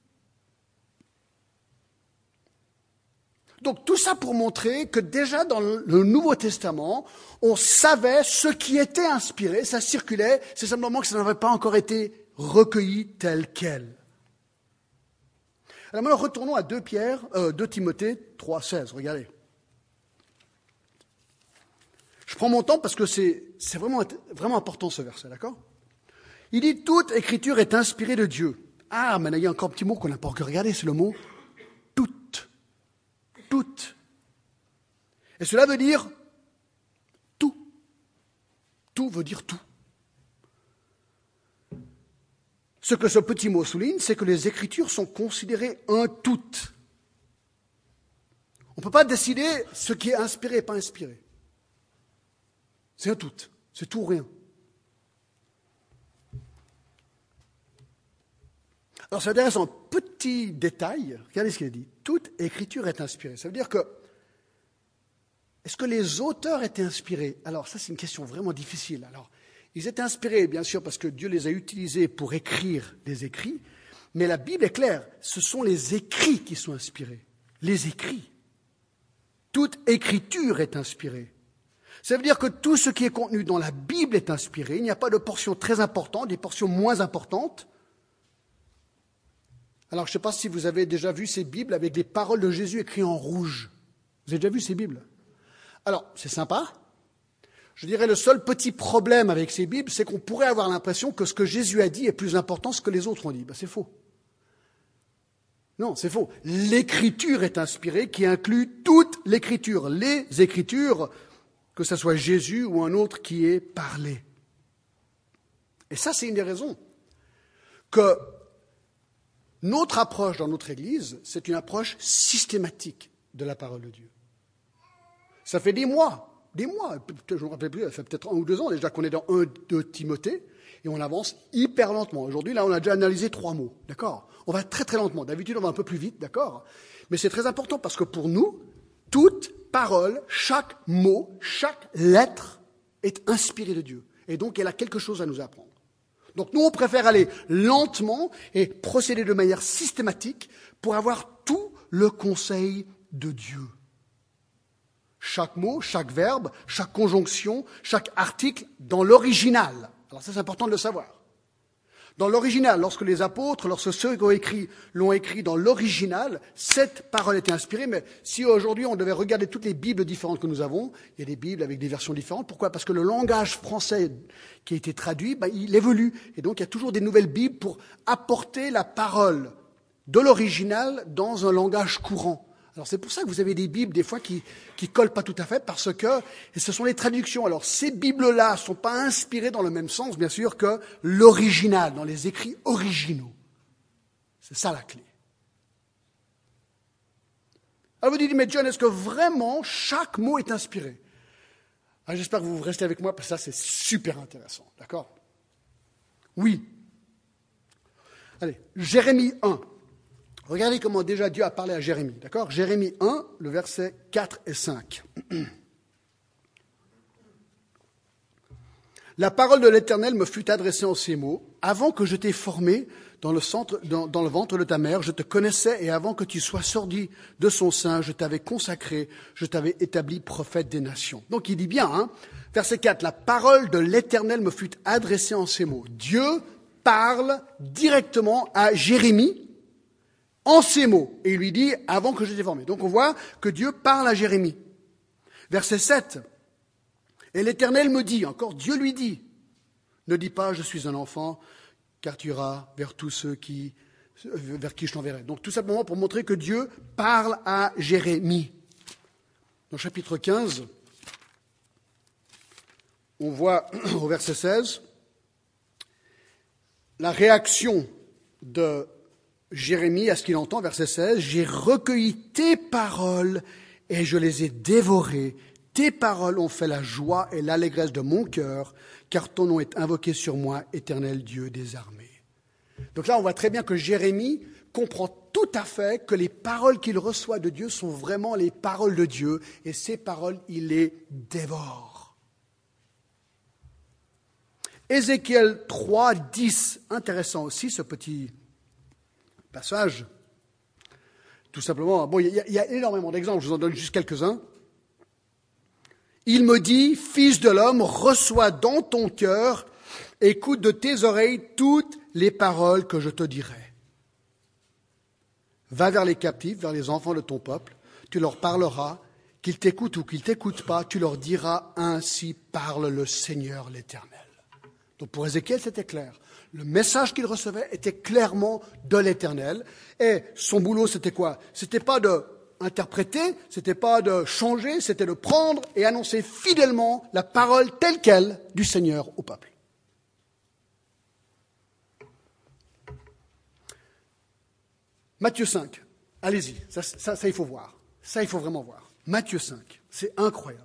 Donc tout ça pour montrer que déjà dans le Nouveau Testament, on savait ce qui était inspiré, ça circulait, c'est simplement que ça n'avait pas encore été recueilli tel quel. Alors maintenant, retournons à deux Pierre, euh, deux Timothée trois seize, regardez. Je prends mon temps parce que c'est, c'est vraiment, vraiment important ce verset, d'accord? Il dit « Toute écriture est inspirée de Dieu ». Ah, mais il y a encore un petit mot qu'on n'a pas encore regardé, c'est le mot « toute ». Toute. Et cela veut dire tout. Tout veut dire tout. Ce que ce petit mot souligne, c'est que les Écritures sont considérées un tout. On ne peut pas décider ce qui est inspiré et pas inspiré. C'est un tout. C'est tout ou rien. Alors c'est intéressant, petit détail, regardez ce qu'il a dit. Toute écriture est inspirée. Ça veut dire que, est-ce que les auteurs étaient inspirés? Alors ça, c'est une question vraiment difficile. Alors, ils étaient inspirés, bien sûr, parce que Dieu les a utilisés pour écrire des écrits, mais la Bible est claire, ce sont les écrits qui sont inspirés. Les écrits. Toute écriture est inspirée. Ça veut dire que tout ce qui est contenu dans la Bible est inspiré. Il n'y a pas de portions très importantes, des portions moins importantes. Alors, je ne sais pas si vous avez déjà vu ces Bibles avec des paroles de Jésus écrites en rouge. Vous avez déjà vu ces Bibles? Alors, c'est sympa. Je dirais le seul petit problème avec ces Bibles, c'est qu'on pourrait avoir l'impression que ce que Jésus a dit est plus important que ce que les autres ont dit. Ben, c'est faux. Non, c'est faux. L'écriture est inspirée, qui inclut toute l'écriture. Les écritures, que ce soit Jésus ou un autre qui est parlé. Et ça, c'est une des raisons que notre approche dans notre Église, c'est une approche systématique de la parole de Dieu. Ça fait des mois, des mois, je ne me rappelle plus, ça fait peut-être un ou deux ans déjà qu'on est dans un de Timothée, et on avance hyper lentement. Aujourd'hui, là, on a déjà analysé trois mots, d'accord? On va très très lentement. D'habitude, on va un peu plus vite, d'accord? Mais c'est très important parce que pour nous, toute parole, chaque mot, chaque lettre est inspirée de Dieu. Et donc, elle a quelque chose à nous apprendre. Donc nous, on préfère aller lentement et procéder de manière systématique pour avoir tout le conseil de Dieu. Chaque mot, chaque verbe, chaque conjonction, chaque article dans l'original. Alors ça, c'est important de le savoir. Dans l'original, lorsque les apôtres, lorsque ceux qui ont écrit, l'ont écrit dans l'original, cette parole était inspirée. Mais si aujourd'hui on devait regarder toutes les Bibles différentes que nous avons, il y a des Bibles avec des versions différentes. Pourquoi? Parce que le langage français qui a été traduit, ben, il évolue. Et donc il y a toujours des nouvelles Bibles pour apporter la parole de l'original dans un langage courant. Alors c'est pour ça que vous avez des Bibles des fois qui qui collent pas tout à fait parce que et ce sont les traductions. Alors ces Bibles-là sont pas inspirées dans le même sens bien sûr que l'original, dans les écrits originaux. C'est ça la clé. Alors vous dites, mais John, est-ce que vraiment chaque mot est inspiré? Alors, j'espère que vous restez avec moi parce que ça c'est super intéressant, d'accord? Oui. Allez, Jérémie un. Regardez comment déjà Dieu a parlé à Jérémie, d'accord? Jérémie un, le verset quatre et cinq. La parole de l'Éternel me fut adressée en ces mots. Avant que je t'ai formé dans le, centre, dans, dans le ventre de ta mère, je te connaissais et avant que tu sois sorti de son sein, je t'avais consacré, je t'avais établi prophète des nations. Donc il dit bien, hein, verset quatre, la parole de l'Éternel me fut adressée en ces mots. Dieu parle directement à Jérémie en ces mots, et il lui dit, avant que je t'ai formé. Donc on voit que Dieu parle à Jérémie. Verset sept, et l'Éternel me dit, encore Dieu lui dit, ne dis pas, je suis un enfant, car tu iras vers tous ceux qui, vers qui je t'enverrai. Donc tout simplement pour montrer que Dieu parle à Jérémie. Dans le chapitre quinze, on voit au verset seize, la réaction de Jérémie, à ce qu'il entend, verset seize, « J'ai recueilli tes paroles et je les ai dévorées. Tes paroles ont fait la joie et l'allégresse de mon cœur, car ton nom est invoqué sur moi, éternel Dieu des armées. » Donc là, on voit très bien que Jérémie comprend tout à fait que les paroles qu'il reçoit de Dieu sont vraiment les paroles de Dieu, et ces paroles, il les dévore. Ézéchiel trois, dix, intéressant aussi ce petit passage, tout simplement, bon, il y, il y a énormément d'exemples, je vous en donne juste quelques-uns. Il me dit, fils de l'homme, reçois dans ton cœur, écoute de tes oreilles toutes les paroles que je te dirai. Va vers les captifs, vers les enfants de ton peuple, tu leur parleras, qu'ils t'écoutent ou qu'ils ne t'écoutent pas, tu leur diras, ainsi parle le Seigneur l'Éternel. Donc pour Ézéchiel, c'était clair. Le message qu'il recevait était clairement de l'Éternel. Et son boulot, c'était quoi? C'était pas d'interpréter, c'était pas de changer, c'était de prendre et annoncer fidèlement la parole telle qu'elle du Seigneur au peuple. Matthieu cinq. Allez-y, ça, ça, ça il faut voir. Ça, il faut vraiment voir. Matthieu cinq, c'est incroyable.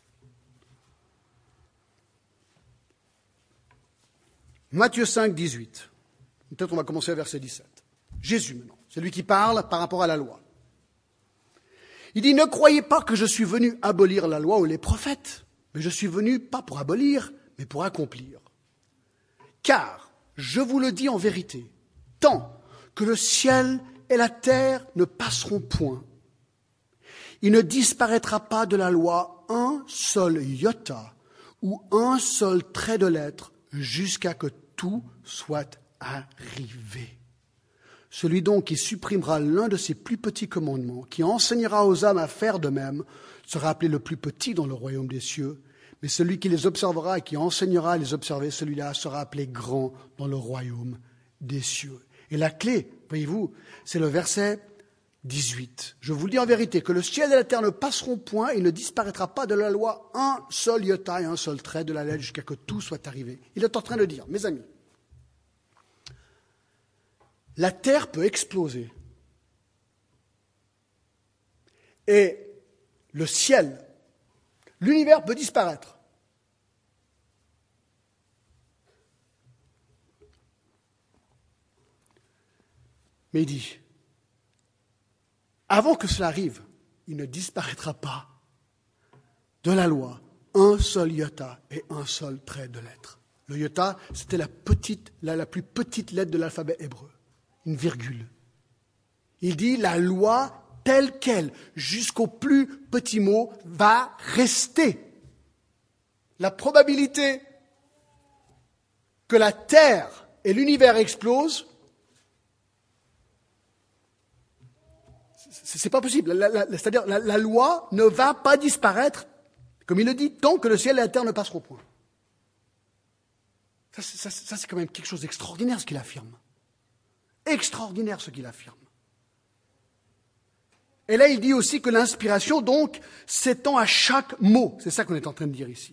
Matthieu cinq, dix-huit. Peut-être on va commencer à verset dix-sept. Jésus maintenant, c'est lui qui parle par rapport à la loi. Il dit, ne croyez pas que je suis venu abolir la loi ou les prophètes, mais je suis venu pas pour abolir, mais pour accomplir. Car, je vous le dis en vérité, tant que le ciel et la terre ne passeront point, il ne disparaîtra pas de la loi un seul iota ou un seul trait de lettre jusqu'à que tout soit arrivé. Celui donc qui supprimera l'un de ces plus petits commandements, qui enseignera aux hommes à faire de même, sera appelé le plus petit dans le royaume des cieux. Mais celui qui les observera et qui enseignera à les observer, celui-là sera appelé grand dans le royaume des cieux. Et la clé, voyez-vous, c'est le verset dix-huit. Je vous le dis en vérité, que le ciel et la terre ne passeront point, il ne disparaîtra pas de la loi un seul iota et un seul trait de la lettre jusqu'à que tout soit arrivé. Il est en train de dire, mes amis, la terre peut exploser et le ciel, l'univers peut disparaître. Mais il dit, avant que cela arrive, il ne disparaîtra pas de la loi un seul iota et un seul trait de lettre. Le iota, c'était la, petite, la, la plus petite lettre de l'alphabet hébreu, une virgule. Il dit, la loi telle qu'elle, jusqu'au plus petit mot, va rester. La probabilité que la terre et l'univers explosent, c'est pas possible. La, la, c'est-à-dire, la, la loi ne va pas disparaître, comme il le dit, tant que le ciel et la terre ne passeront point. Ça, ça, ça c'est quand même quelque chose d'extraordinaire ce qu'il affirme. Extraordinaire ce qu'il affirme. Et là, il dit aussi que l'inspiration, donc, s'étend à chaque mot. C'est ça qu'on est en train de dire ici.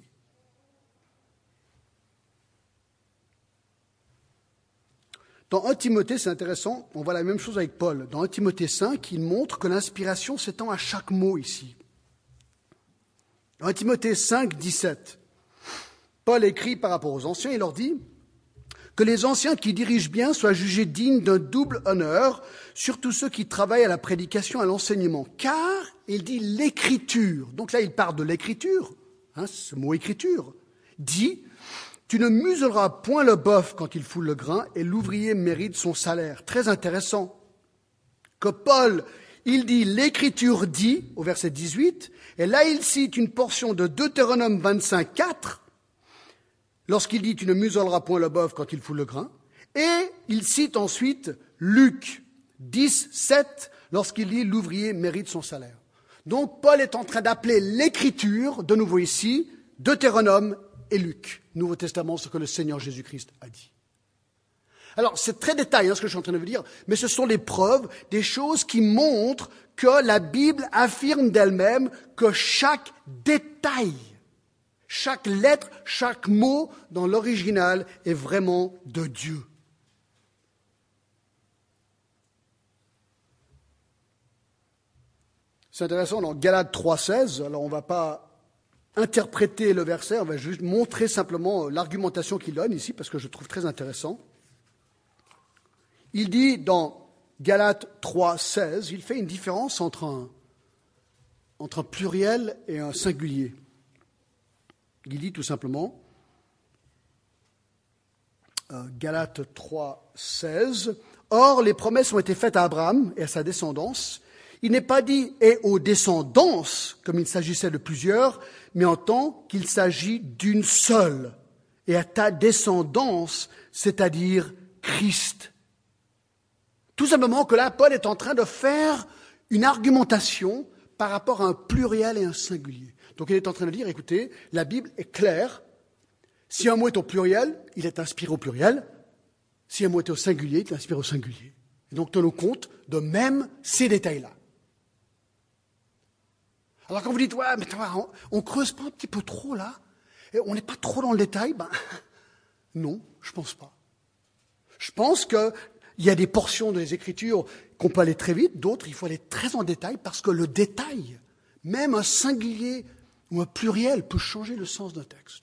Dans un Timothée, c'est intéressant, on voit la même chose avec Paul. Dans un Timothée cinq, il montre que l'inspiration s'étend à chaque mot ici. Dans un Timothée cinq, dix-sept, Paul écrit par rapport aux anciens, il leur dit que les anciens qui dirigent bien soient jugés dignes d'un double honneur, surtout ceux qui travaillent à la prédication, à l'enseignement. Car, il dit l'écriture, donc là il parle de l'écriture, hein, ce mot écriture, dit « Tu ne muselleras point le bœuf quand il foule le grain, et l'ouvrier mérite son salaire. » Très intéressant. Que Paul, il dit l'écriture dit, au verset dix-huit, et là il cite une portion de Deutéronome vingt-cinq, quatre, lorsqu'il dit « Tu ne muselleras point le bœuf quand il foule le grain », et il cite ensuite Luc dix, sept, lorsqu'il dit « L'ouvrier mérite son salaire ». Donc Paul est en train d'appeler l'écriture, de nouveau ici, Deutéronome et Luc, Nouveau Testament, ce que le Seigneur Jésus-Christ a dit. Alors, c'est très détaillé hein, ce que je suis en train de vous dire, mais ce sont des preuves, des choses qui montrent que la Bible affirme d'elle-même que chaque détail, chaque lettre, chaque mot dans l'original est vraiment de Dieu. C'est intéressant, dans Galates trois, seize, alors on ne va pas interpréter le verset, on va juste montrer simplement l'argumentation qu'il donne ici, parce que je trouve très intéressant. Il dit dans Galates trois, seize, il fait une différence entre un, entre un pluriel et un singulier. Il dit tout simplement, euh, Galates trois, seize, « Or, les promesses ont été faites à Abraham et à sa descendance. Il n'est pas dit « et aux descendances », comme il s'agissait de plusieurs, mais en tant qu'il s'agit d'une seule, et à ta descendance, c'est-à-dire Christ. » Tout simplement que là, Paul est en train de faire une argumentation par rapport à un pluriel et un singulier. Donc il est en train de dire, écoutez, la Bible est claire. Si un mot est au pluriel, il est inspiré au pluriel. Si un mot est au singulier, il est inspiré au singulier. Et donc tenons compte de même ces détails-là. Alors quand vous dites, ouais, mais on ne creuse pas un petit peu trop là, et on n'est pas trop dans le détail, ben non, je ne pense pas. Je pense qu'il y a des portions des Écritures qu'on peut aller très vite, d'autres il faut aller très en détail, parce que le détail, même un singulier ou un pluriel, peut changer le sens d'un texte.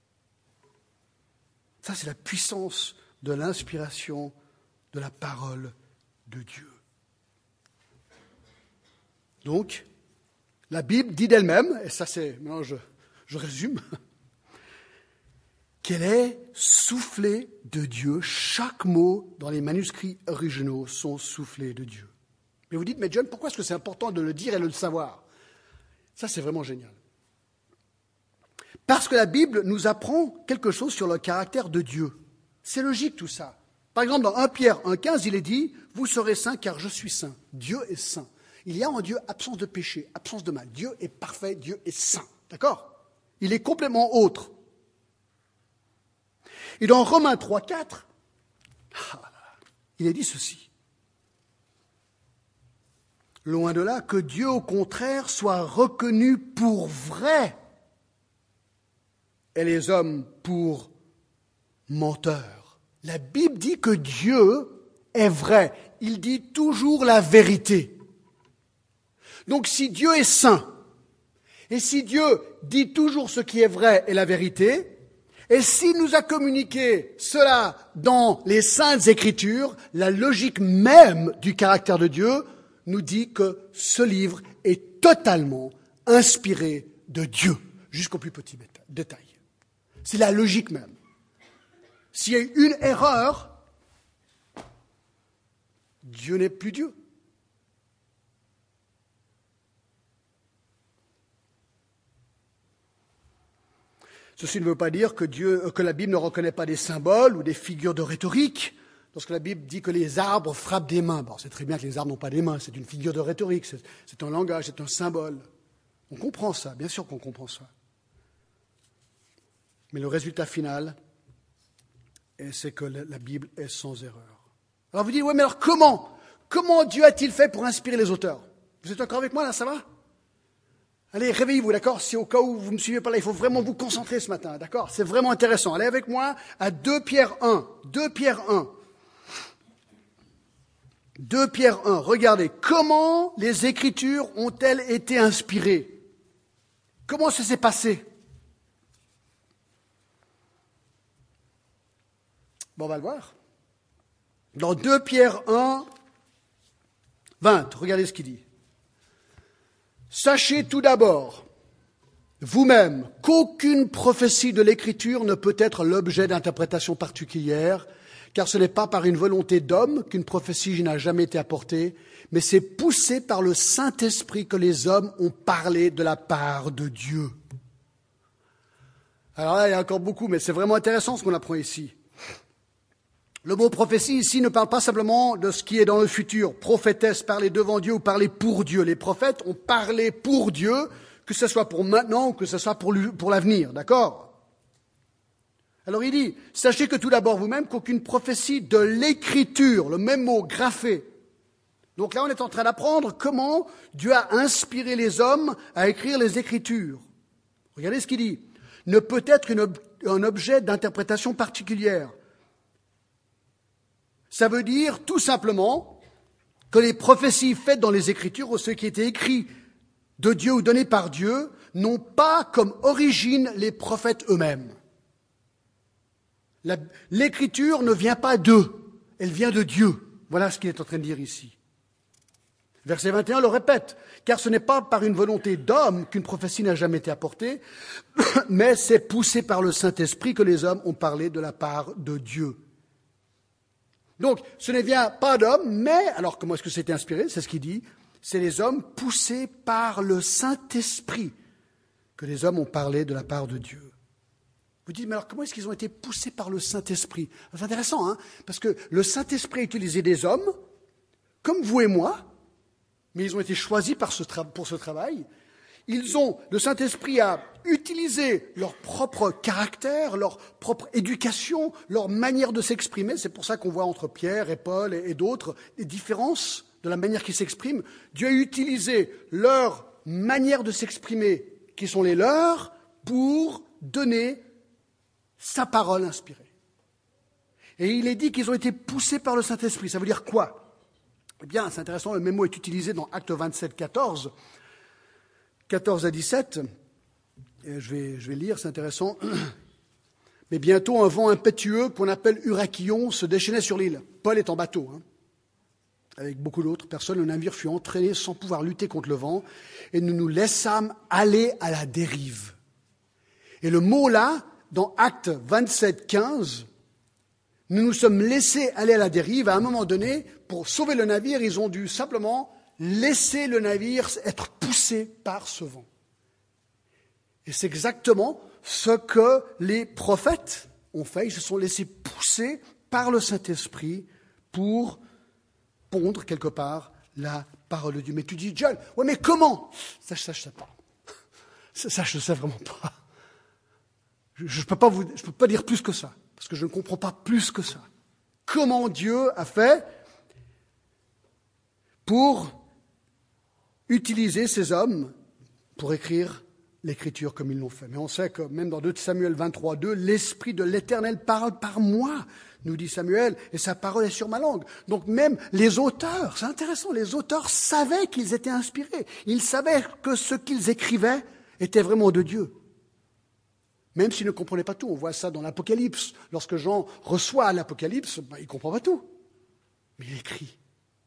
Ça, c'est la puissance de l'inspiration de la parole de Dieu. Donc, La Bible dit d'elle-même, et ça c'est, maintenant je, je résume, qu'elle est soufflée de Dieu. Chaque mot dans les manuscrits originaux sont soufflés de Dieu. Mais vous dites, mais John, pourquoi est-ce que c'est important de le dire et de le savoir? Ça, c'est vraiment génial. Parce que la Bible nous apprend quelque chose sur le caractère de Dieu. C'est logique tout ça. Par exemple, dans un Pierre un quinze, il est dit, « Vous serez saints car je suis saint. » Dieu est saint. Il y a en Dieu absence de péché, absence de mal. Dieu est parfait, Dieu est saint. D'accord? Il est complètement autre. Et dans Romains trois quatre, il est dit ceci. Loin de là, que Dieu, au contraire, soit reconnu pour vrai et les hommes pour menteurs. La Bible dit que Dieu est vrai. Il dit toujours la vérité. Donc si Dieu est saint, et si Dieu dit toujours ce qui est vrai et la vérité, et s'il nous a communiqué cela dans les Saintes Écritures, la logique même du caractère de Dieu nous dit que ce livre est totalement inspiré de Dieu, jusqu'au plus petit détail. C'est la logique même. S'il y a une erreur, Dieu n'est plus Dieu. Ceci ne veut pas dire que, Dieu, que la Bible ne reconnaît pas des symboles ou des figures de rhétorique. Lorsque la Bible dit que les arbres frappent des mains, bon, c'est très bien que les arbres n'ont pas des mains, c'est une figure de rhétorique, c'est, c'est un langage, c'est un symbole. On comprend ça, bien sûr qu'on comprend ça. Mais le résultat final, c'est que la Bible est sans erreur. Alors vous dites, oui, mais alors comment Comment Dieu a-t-il fait pour inspirer les auteurs? Vous êtes encore avec moi là, ça va? Allez, réveillez-vous, d'accord? Si au cas où vous ne me suivez pas là, il faut vraiment vous concentrer ce matin, d'accord? C'est vraiment intéressant. Allez avec moi à deux Pierre un. deux Pierre un. deux Pierre un. Regardez, comment les Écritures ont-elles été inspirées? Comment ça s'est passé? Bon, on va le voir. Dans deux Pierre un, vingt, regardez ce qu'il dit. Sachez tout d'abord, vous-même, qu'aucune prophétie de l'Écriture ne peut être l'objet d'interprétation particulière, car ce n'est pas par une volonté d'homme qu'une prophétie n'a jamais été apportée, mais c'est poussé par le Saint-Esprit que les hommes ont parlé de la part de Dieu. Alors là, il y a encore beaucoup, mais c'est vraiment intéressant ce qu'on apprend ici. Le mot prophétie ici ne parle pas simplement de ce qui est dans le futur. Prophétesse, parler devant Dieu ou parler pour Dieu. Les prophètes ont parlé pour Dieu, que ce soit pour maintenant ou que ce soit pour, pour l'avenir, d'accord? Alors il dit, sachez que tout d'abord vous-même qu'aucune prophétie de l'Écriture, le même mot graphé. Donc là on est en train d'apprendre comment Dieu a inspiré les hommes à écrire les Écritures. Regardez ce qu'il dit. Ne peut être une, un objet d'interprétation particulière. Ça veut dire tout simplement que les prophéties faites dans les Écritures, ou ceux qui étaient écrits de Dieu ou donnés par Dieu, n'ont pas comme origine les prophètes eux-mêmes. La, L'Écriture ne vient pas d'eux, elle vient de Dieu. Voilà ce qu'il est en train de dire ici. Verset vingt et un le répète, car ce n'est pas par une volonté d'homme qu'une prophétie n'a jamais été apportée, mais c'est poussé par le Saint-Esprit que les hommes ont parlé de la part de Dieu. Donc, ce ne vient pas d'hommes, mais, alors comment est-ce que c'était inspiré? C'est ce qu'il dit, c'est les hommes poussés par le Saint-Esprit que les hommes ont parlé de la part de Dieu. Vous dites, mais alors comment est-ce qu'ils ont été poussés par le Saint-Esprit? C'est intéressant, hein, parce que le Saint-Esprit a utilisé des hommes, comme vous et moi, mais ils ont été choisis par ce tra- pour ce travail. Ils ont, le Saint-Esprit a utilisé leur propre caractère, leur propre éducation, leur manière de s'exprimer. C'est pour ça qu'on voit entre Pierre et Paul et, et d'autres des différences de la manière qu'ils s'expriment. Dieu a utilisé leur manière de s'exprimer, qui sont les leurs, pour donner sa parole inspirée. Et il est dit qu'ils ont été poussés par le Saint-Esprit. Ça veut dire quoi? Eh bien, c'est intéressant, le même mot est utilisé dans Actes vingt-sept, quatorze. quatorze à dix-sept, et je vais, je vais lire, c'est intéressant. Mais bientôt, un vent impétueux qu'on appelle Hurakion se déchaînait sur l'île. Paul est en bateau. Hein. avec beaucoup d'autres personnes, le navire fut entraîné sans pouvoir lutter contre le vent et nous nous laissâmes aller à la dérive. Et le mot là, dans Actes vingt-sept, quinze, nous nous sommes laissés aller à la dérive. À un moment donné, pour sauver le navire, ils ont dû simplement laisser le navire être poussé par ce vent. Et c'est exactement ce que les prophètes ont fait. Ils se sont laissés pousser par le Saint-Esprit pour pondre quelque part la parole de Dieu. Mais tu dis, John, ouais, mais comment? Ça, ça, je ne sais pas. Ça, je ne sais vraiment pas. Je ne peux pas vous, je peux pas dire plus que ça, parce que je ne comprends pas plus que ça. Comment Dieu a fait pour utiliser ces hommes pour écrire l'Écriture comme ils l'ont fait. Mais on sait que même dans deux Samuel vingt-trois, deux, l'Esprit de l'Éternel parle par moi, nous dit Samuel, et sa parole est sur ma langue. Donc même les auteurs, c'est intéressant, les auteurs savaient qu'ils étaient inspirés. Ils savaient que ce qu'ils écrivaient était vraiment de Dieu. Même s'ils ne comprenaient pas tout. On voit ça dans l'Apocalypse. Lorsque Jean reçoit l'Apocalypse, ben, il ne comprend pas tout. Mais il écrit.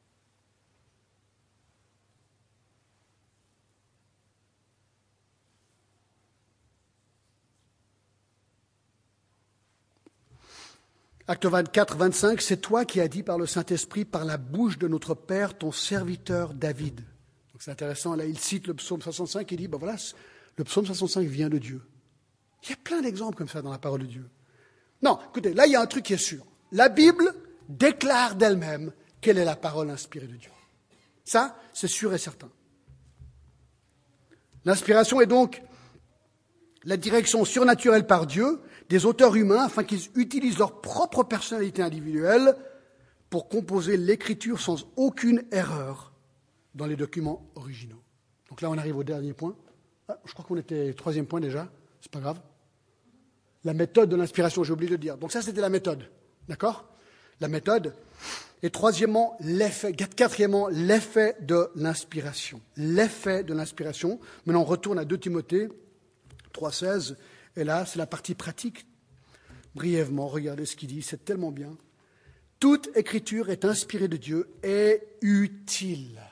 Acte vingt-quatre, vingt-cinq, c'est toi qui as dit par le Saint-Esprit, par la bouche de notre Père, ton serviteur David. Donc c'est intéressant, là il cite le psaume soixante-cinq et dit, ben voilà, le psaume soixante-cinq vient de Dieu. Il y a plein d'exemples comme ça dans la parole de Dieu. Non, écoutez, là il y a un truc qui est sûr. La Bible déclare d'elle-même quelle est la parole inspirée de Dieu. Ça, c'est sûr et certain. L'inspiration est donc la direction surnaturelle par Dieu des auteurs humains afin qu'ils utilisent leur propre personnalité individuelle pour composer l'écriture sans aucune erreur dans les documents originaux. Donc là, on arrive au dernier point. Ah, je crois qu'on était au troisième point déjà, c'est pas grave. La méthode de l'inspiration, j'ai oublié de le dire. Donc ça, c'était la méthode, d'accord? La méthode. Et troisièmement, l'effet, quatrièmement, l'effet de l'inspiration. L'effet de l'inspiration. Maintenant, on retourne à deux Timothée trois seize. Et là, c'est la partie pratique. Brièvement, regardez ce qu'il dit, c'est tellement bien. Toute écriture est inspirée de Dieu et utile.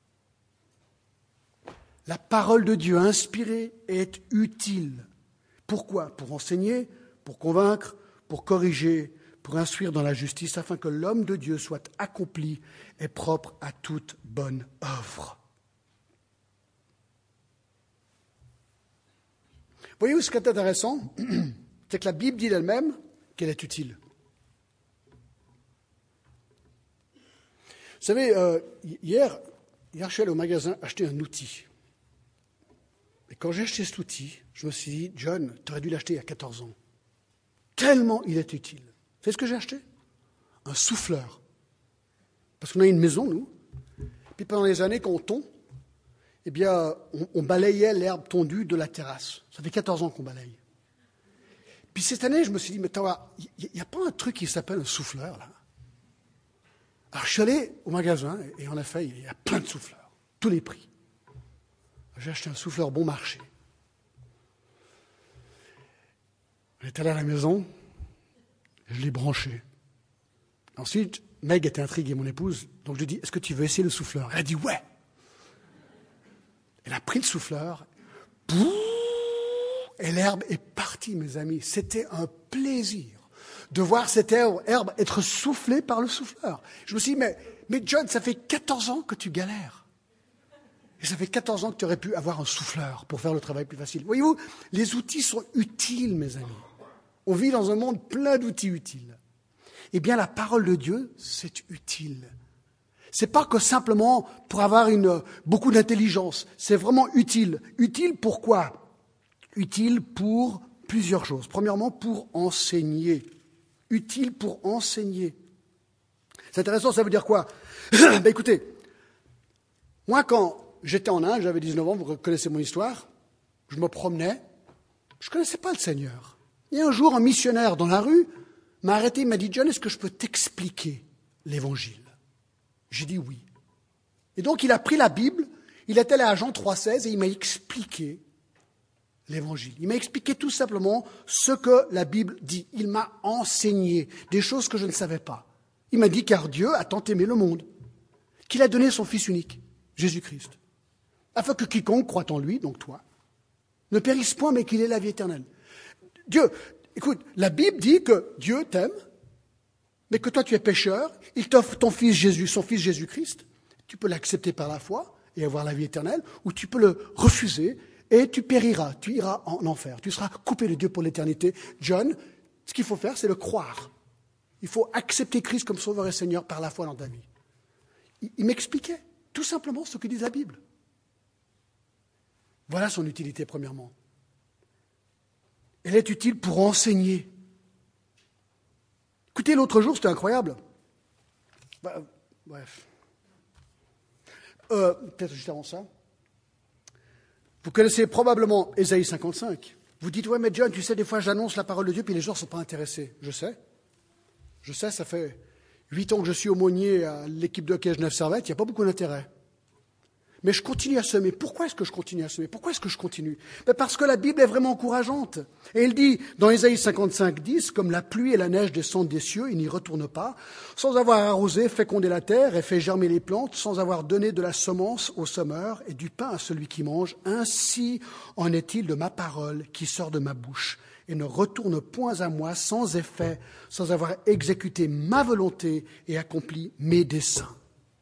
La parole de Dieu inspirée est utile. Pourquoi? Pour enseigner, pour convaincre, pour corriger, pour instruire dans la justice, afin que l'homme de Dieu soit accompli et propre à toute bonne œuvre. Voyez-vous ce qui est intéressant? C'est que la Bible dit d'elle-même qu'elle est utile. Vous savez, euh, hier, hier, je suis allé au magasin acheter un outil. Et quand j'ai acheté cet outil, je me suis dit, John, tu aurais dû l'acheter il y a quatorze ans. Tellement il est utile. Vous savez ce que j'ai acheté? Un souffleur. Parce qu'on a une maison, nous. Puis pendant les années, quand on tond, eh bien, on, on balayait l'herbe tondue de la terrasse. Ça fait quatorze ans qu'on balaye. Puis cette année, je me suis dit, mais il n'y a pas un truc qui s'appelle un souffleur, là? Alors je suis allé au magasin, et en effet, il y a plein de souffleurs, tous les prix. J'ai acheté un souffleur bon marché. On est allé à la maison, et je l'ai branché. Ensuite, Meg était intriguée, mon épouse, donc je lui ai dit, est-ce que tu veux essayer le souffleur? Elle a dit, ouais. Elle a pris le souffleur, boum, et l'herbe est partie, mes amis. C'était un plaisir de voir cette herbe être soufflée par le souffleur. Je me suis dit, mais, mais John, ça fait quatorze ans que tu galères. Et ça fait quatorze ans que tu aurais pu avoir un souffleur pour faire le travail plus facile. Voyez-vous, les outils sont utiles, mes amis. On vit dans un monde plein d'outils utiles. Eh bien, la parole de Dieu, c'est utile. C'est pas que simplement pour avoir une, beaucoup d'intelligence. C'est vraiment utile. Utile pourquoi? Utile pour plusieurs choses. Premièrement, pour enseigner. Utile pour enseigner. C'est intéressant, ça veut dire quoi? Ben écoutez, moi quand j'étais en Inde, j'avais dix-neuf ans, vous connaissez mon histoire, je me promenais, je ne connaissais pas le Seigneur. Et un jour, un missionnaire dans la rue m'a arrêté, il m'a dit, John, est-ce que je peux t'expliquer l'Évangile? J'ai dit oui. Et donc il a pris la Bible, il est allé à Jean trois seize et il m'a expliqué l'Évangile. Il m'a expliqué tout simplement ce que la Bible dit. Il m'a enseigné des choses que je ne savais pas. Il m'a dit, car Dieu a tant aimé le monde. qu'il a donné son Fils unique, Jésus-Christ, afin que quiconque croit en lui, donc toi, ne périsse point, mais qu'il ait la vie éternelle. Dieu, écoute, la Bible dit que Dieu t'aime, mais que toi tu es pécheur, il t'offre ton Fils Jésus, son Fils Jésus-Christ, tu peux l'accepter par la foi et avoir la vie éternelle, ou tu peux le refuser et tu périras, tu iras en enfer, tu seras coupé de Dieu pour l'éternité. John, ce qu'il faut faire, c'est le croire. Il faut accepter Christ comme Sauveur et Seigneur par la foi dans ta vie. Il, il m'expliquait tout simplement ce que dit la Bible. Voilà son utilité, premièrement. Elle est utile pour enseigner. Écoutez, l'autre jour, c'était incroyable. Bah, bref. Euh, peut-être juste avant ça. Vous connaissez probablement Ésaïe cinquante-cinq. Vous dites, ouais, mais John, tu sais, des fois, j'annonce la parole de Dieu, puis les gens ne sont pas intéressés. Je sais. Je sais, ça fait huit ans que je suis aumônier à l'équipe de hockey Genève-Servette, il n'y a pas beaucoup d'intérêt. Mais je continue à semer. Pourquoi est-ce que je continue à semer? Pourquoi est-ce que je continue? Ben parce que la Bible est vraiment encourageante. Et elle dit, dans Ésaïe cinquante-cinq, dix, comme la pluie et la neige descendent des cieux, ils n'y retournent pas, sans avoir arrosé, fécondé la terre et fait germer les plantes, sans avoir donné de la semence au semeur et du pain à celui qui mange, ainsi en est-il de ma parole qui sort de ma bouche et ne retourne point à moi sans effet, sans avoir exécuté ma volonté et accompli mes desseins.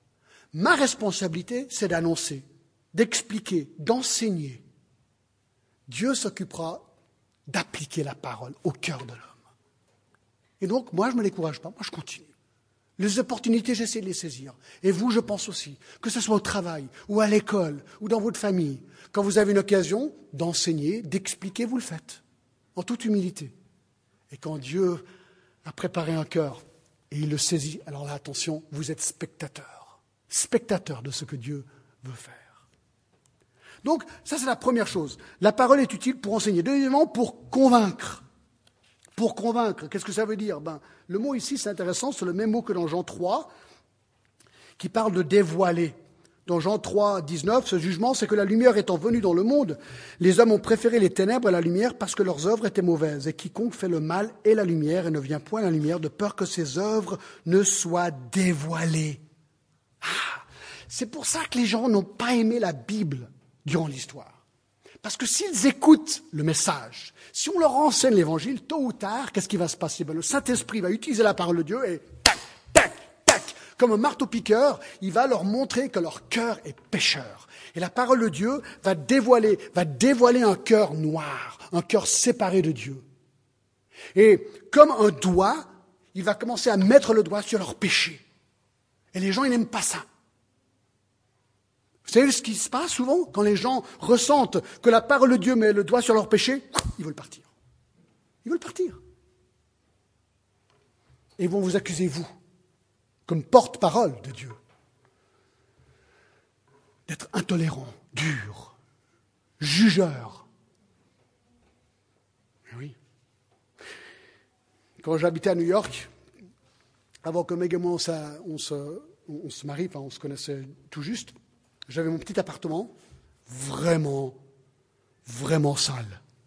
Ma responsabilité, c'est d'annoncer, d'expliquer, d'enseigner. Dieu s'occupera d'appliquer la parole au cœur de l'homme. Et donc, moi, je ne me décourage pas, moi, je continue. Les opportunités, j'essaie de les saisir. Et vous, je pense aussi, que ce soit au travail, ou à l'école, ou dans votre famille, quand vous avez une occasion d'enseigner, d'expliquer, vous le faites, en toute humilité. Et quand Dieu a préparé un cœur, et il le saisit, alors là, attention, vous êtes spectateur. Spectateur de ce que Dieu veut faire. Donc, ça c'est la première chose. La parole est utile pour enseigner. Deuxièmement, pour convaincre. Pour convaincre, qu'est-ce que ça veut dire? Ben, le mot ici, c'est intéressant, c'est le même mot que dans Jean trois, qui parle de dévoiler. Dans Jean trois, dix-neuf, ce jugement, c'est que la lumière étant venue dans le monde, les hommes ont préféré les ténèbres à la lumière parce que leurs œuvres étaient mauvaises. Et quiconque fait le mal est la lumière et ne vient point à la lumière de peur que ses œuvres ne soient dévoilées. Ah, c'est pour ça que les gens n'ont pas aimé la Bible durant l'histoire. Parce que s'ils écoutent le message, si on leur enseigne l'évangile, tôt ou tard, qu'est-ce qui va se passer? Ben, le Saint-Esprit va utiliser la parole de Dieu et tac, tac, tac, comme un marteau-piqueur, il va leur montrer que leur cœur est pécheur. Et la parole de Dieu va dévoiler, va dévoiler un cœur noir, un cœur séparé de Dieu. Et comme un doigt, il va commencer à mettre le doigt sur leur péché. Et les gens, ils n'aiment pas ça. Vous savez ce qui se passe souvent? Quand les gens ressentent que la parole de Dieu met le doigt sur leur péché, ils veulent partir. Ils veulent partir. Et ils vont vous accuser, vous, comme porte-parole de Dieu, d'être intolérant, dur, jugeur. Oui. Quand j'habitais à New York, avant que Meg et moi, on, ça, on, se, on se marie, enfin on se connaissait tout juste, j'avais mon petit appartement, vraiment, vraiment sale.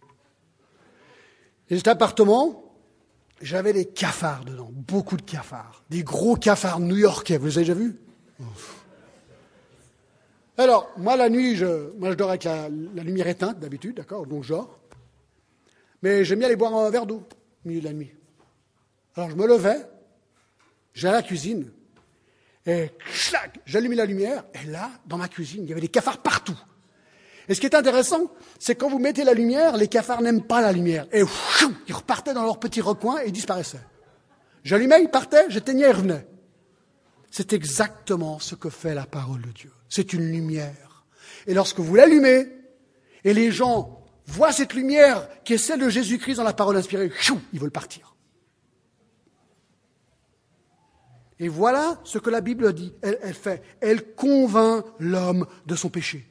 Et cet appartement, j'avais des cafards dedans, beaucoup de cafards, des gros cafards new-yorkais, vous les avez déjà vus? Ouf. Alors, moi la nuit, je, moi, je dors avec la, la lumière éteinte d'habitude, d'accord, donc je dors. Mais j'aime bien aller boire un verre d'eau au milieu de la nuit. Alors je me levais, j'allais à la cuisine, et chlac, j'allumais la lumière, et là, dans ma cuisine, il y avait des cafards partout. Et ce qui est intéressant, c'est quand vous mettez la lumière, les cafards n'aiment pas la lumière. Et ouf, ils repartaient dans leur petit recoin et ils disparaissaient. J'allumais, ils partaient, j'éteignais, ils revenaient. C'est exactement ce que fait la parole de Dieu. C'est une lumière. Et lorsque vous l'allumez, et les gens voient cette lumière qui est celle de Jésus-Christ dans la parole inspirée, ils veulent partir. Et voilà ce que la Bible dit, elle, elle fait. Elle convainc l'homme de son péché.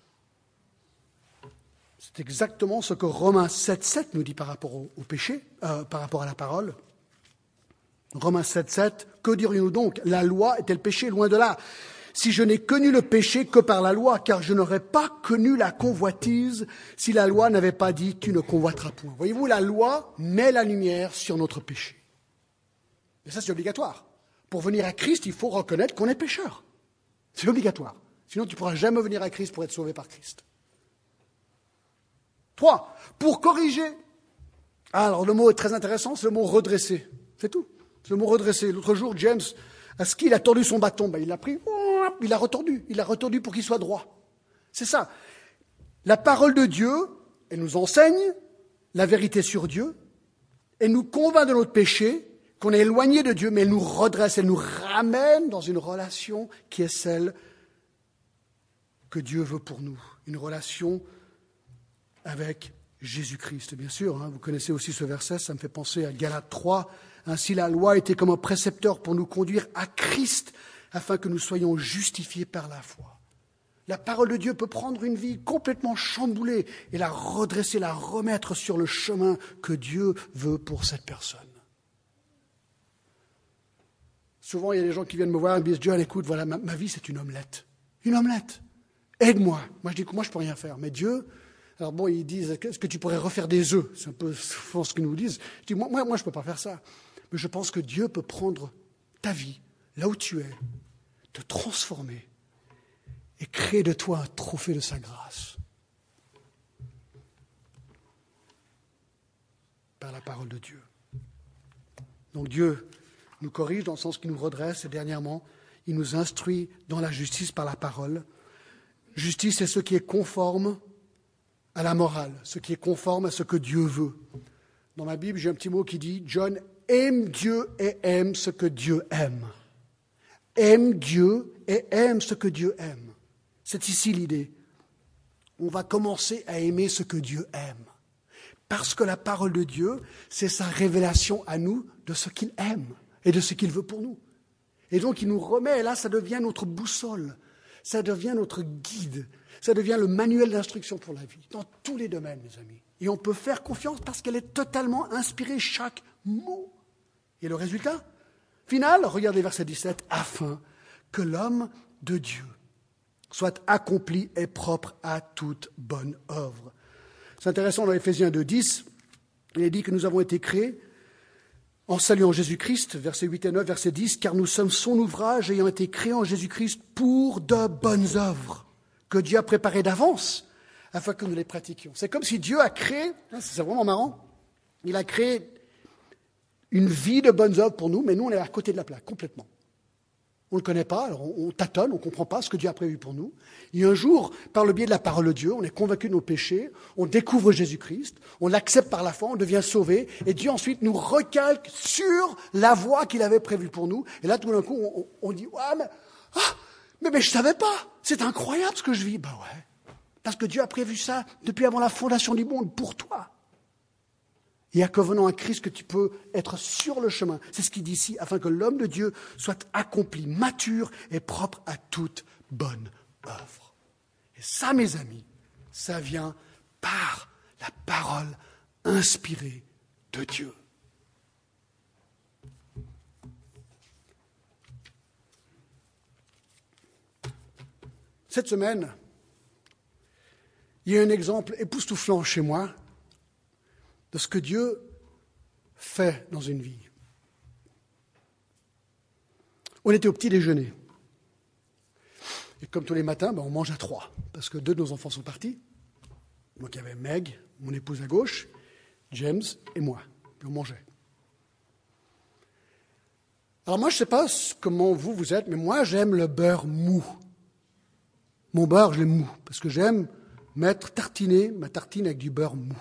C'est exactement ce que Romains sept, sept nous dit par rapport au, au péché, euh, par rapport à la parole. Romains sept, sept, que dirions-nous donc? La loi est-elle péché? Loin de là. Si je n'ai connu le péché que par la loi, car je n'aurais pas connu la convoitise si la loi n'avait pas dit « tu ne convoiteras point ». Voyez-vous, la loi met la lumière sur notre péché. Et ça, c'est obligatoire. Pour venir à Christ, il faut reconnaître qu'on est pécheur. C'est obligatoire. Sinon, tu ne pourras jamais venir à Christ pour être sauvé par Christ. Trois, pour corriger. Ah, alors le mot est très intéressant, c'est le mot redresser. C'est tout. C'est le mot redresser. L'autre jour, James, à ce qu'il a tordu son bâton, ben, il l'a pris, il l'a retordu. Il l'a retordu pour qu'il soit droit. C'est ça. La parole de Dieu, elle nous enseigne la vérité sur Dieu, elle nous convainc de notre péché, qu'on est éloigné de Dieu, mais elle nous redresse, elle nous ramène dans une relation qui est celle que Dieu veut pour nous. Une relation avec Jésus-Christ, bien sûr. Hein, vous connaissez aussi ce verset, ça me fait penser à Galates trois. Ainsi la loi était comme un précepteur pour nous conduire à Christ, afin que nous soyons justifiés par la foi. La parole de Dieu peut prendre une vie complètement chamboulée et la redresser, la remettre sur le chemin que Dieu veut pour cette personne. Souvent, il y a des gens qui viennent me voir et me disent « John, écoute, voilà, ma, ma vie, c'est une omelette. Une omelette. Aide-moi. » Moi, je dis que moi, je ne peux rien faire. Mais Dieu, alors bon, ils disent « Est-ce que tu pourrais refaire des œufs ?» C'est un peu souvent ce qu'ils nous disent. Je dis « Moi, moi, moi je ne peux pas faire ça. » Mais je pense que Dieu peut prendre ta vie, là où tu es, te transformer et créer de toi un trophée de sa grâce. Par la parole de Dieu. Donc Dieu nous corrige dans le sens qu'il nous redresse et dernièrement, il nous instruit dans la justice par la parole. Justice, c'est ce qui est conforme à la morale, ce qui est conforme à ce que Dieu veut. Dans ma Bible, j'ai un petit mot qui dit « John aime Dieu et aime ce que Dieu aime. » Aime Dieu et aime ce que Dieu aime. C'est ici l'idée. On va commencer à aimer ce que Dieu aime. Parce que la parole de Dieu, c'est sa révélation à nous de ce qu'il aime et de ce qu'il veut pour nous. Et donc il nous remet, et là ça devient notre boussole, ça devient notre guide, ça devient le manuel d'instruction pour la vie, dans tous les domaines, mes amis. Et on peut faire confiance parce qu'elle est totalement inspirée, chaque mot. Et le résultat final, regardez verset dix-sept, afin que l'homme de Dieu soit accompli et propre à toute bonne œuvre. C'est intéressant dans Éphésiens deux dix, il est dit que nous avons été créés en saluant Jésus-Christ, versets huit et neuf, verset dix, car nous sommes son ouvrage ayant été créés en Jésus-Christ pour de bonnes œuvres que Dieu a préparées d'avance afin que nous les pratiquions. C'est comme si Dieu a créé, c'est vraiment marrant, il a créé une vie de bonnes œuvres pour nous, mais nous on est à côté de la plaque, complètement. On ne le connaît pas, alors on tâtonne, on ne comprend pas ce que Dieu a prévu pour nous. Et un jour, par le biais de la parole de Dieu, on est convaincu de nos péchés, on découvre Jésus-Christ, on l'accepte par la foi, on devient sauvé, et Dieu ensuite nous recalque sur la voie qu'il avait prévue pour nous. Et là, tout d'un coup, on, on dit « Ah, mais, ah, mais, mais je ne savais pas, c'est incroyable ce que je vis. » Ben ouais, parce que Dieu a prévu ça depuis avant la fondation du monde pour toi. Il n'y a qu'en venant à Christ que tu peux être sur le chemin. C'est ce qu'il dit ici, afin que l'homme de Dieu soit accompli, mature et propre à toute bonne œuvre. Et ça, mes amis, ça vient par la parole inspirée de Dieu. Cette semaine, il y a un exemple époustouflant chez moi de ce que Dieu fait dans une vie. On était au petit déjeuner. Et comme tous les matins, ben on mange à trois, parce que deux de nos enfants sont partis. Donc il y avait Meg, mon épouse à gauche, James et moi. Puis on mangeait. Alors moi, je ne sais pas comment vous, vous êtes, mais moi, j'aime le beurre mou. Mon beurre, je l'aime mou, parce que j'aime mettre, tartiner ma tartine avec du beurre mou.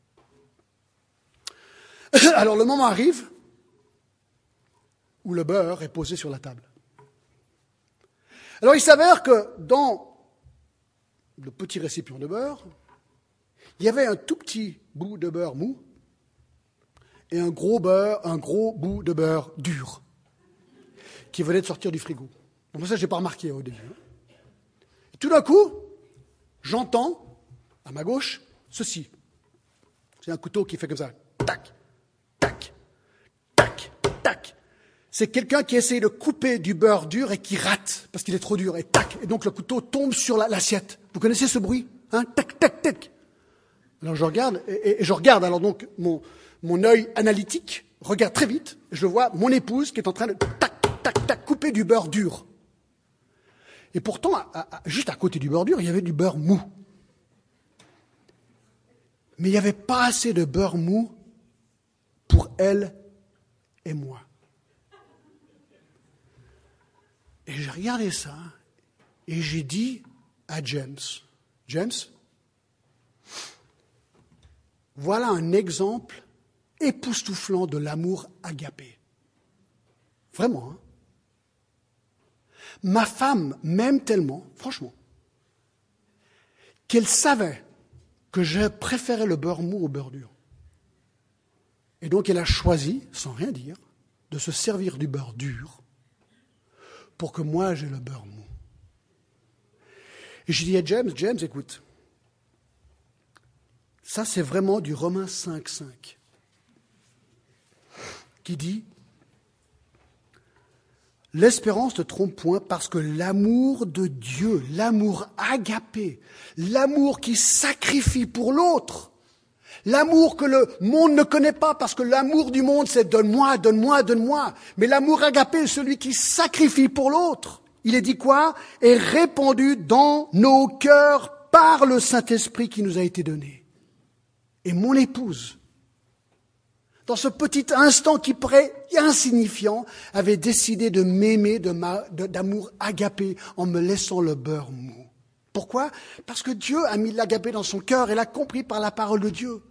Alors le moment arrive où le beurre est posé sur la table. Alors il s'avère que dans le petit récipient de beurre, il y avait un tout petit bout de beurre mou et un gros beurre, un gros bout de beurre dur qui venait de sortir du frigo. Donc ça, je n'ai pas remarqué au début. Et tout d'un coup, j'entends à ma gauche ceci. C'est un couteau qui fait comme ça. Tac. Tac, tac, tac. C'est quelqu'un qui essaie de couper du beurre dur et qui rate parce qu'il est trop dur. Et tac, et donc le couteau tombe sur la, l'assiette. Vous connaissez ce bruit, hein? Tac, tac, tac. Alors je regarde, et, et, et je regarde. Alors donc mon, mon œil analytique regarde très vite. Je vois mon épouse qui est en train de tac, tac, tac, couper du beurre dur. Et pourtant, à, à, juste à côté du beurre dur, il y avait du beurre mou. Mais il n'y avait pas assez de beurre mou pour elle et moi. Et j'ai regardé ça et j'ai dit à James, James, voilà un exemple époustouflant de l'amour agapé. Vraiment. Hein? Ma femme m'aime tellement, franchement, qu'elle savait que je préférais le beurre mou au beurre dur. Et donc elle a choisi, sans rien dire, de se servir du beurre dur pour que moi j'ai le beurre mou. Et j'ai dit à James, James, écoute, ça c'est vraiment du Romains cinq, cinq, qui dit « L'espérance ne trompe point parce que l'amour de Dieu, l'amour agapé, l'amour qui sacrifie pour l'autre, l'amour que le monde ne connaît pas parce que l'amour du monde c'est donne-moi, donne-moi, donne-moi, mais l'amour agapé est celui qui sacrifie pour l'autre. Il est dit quoi? Est répandu dans nos cœurs par le Saint-Esprit qui nous a été donné. Et mon épouse, dans ce petit instant qui paraît insignifiant, avait décidé de m'aimer de ma, de, d'amour agapé en me laissant le beurre mou. Pourquoi? Parce que Dieu a mis l'agapé dans son cœur et l'a compris par la parole de Dieu.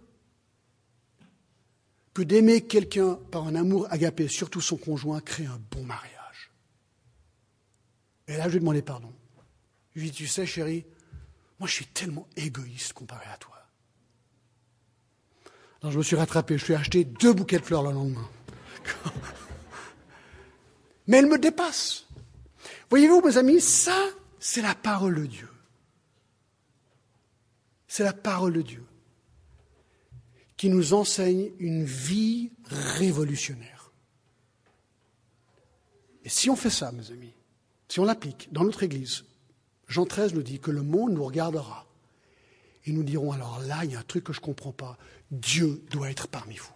Que d'aimer quelqu'un par un amour agapé, surtout son conjoint, crée un bon mariage. Et là, je lui ai demandé pardon. Je lui ai dit, tu sais, chérie, moi je suis tellement égoïste comparé à toi. Alors je me suis rattrapé, je lui ai acheté deux bouquets de fleurs le lendemain. Mais elle me dépasse. Voyez-vous, mes amis, ça, c'est la parole de Dieu. C'est la parole de Dieu qui nous enseigne une vie révolutionnaire. Et si on fait ça, mes amis, si on l'applique dans notre Église, Jean treize nous dit que le monde nous regardera et nous dirons, alors là, il y a un truc que je ne comprends pas. Dieu doit être parmi vous.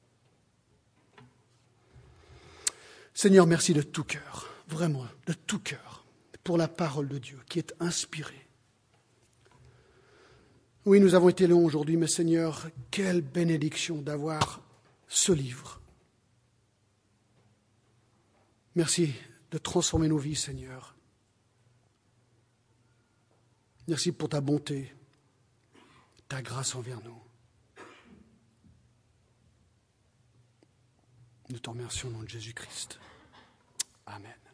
Seigneur, merci de tout cœur, vraiment, de tout cœur, pour la parole de Dieu qui est inspirée. Oui, nous avons été longs aujourd'hui, mais Seigneur, quelle bénédiction d'avoir ce livre. Merci de transformer nos vies, Seigneur. Merci pour ta bonté, ta grâce envers nous. Nous te remercions au nom de Jésus-Christ. Amen.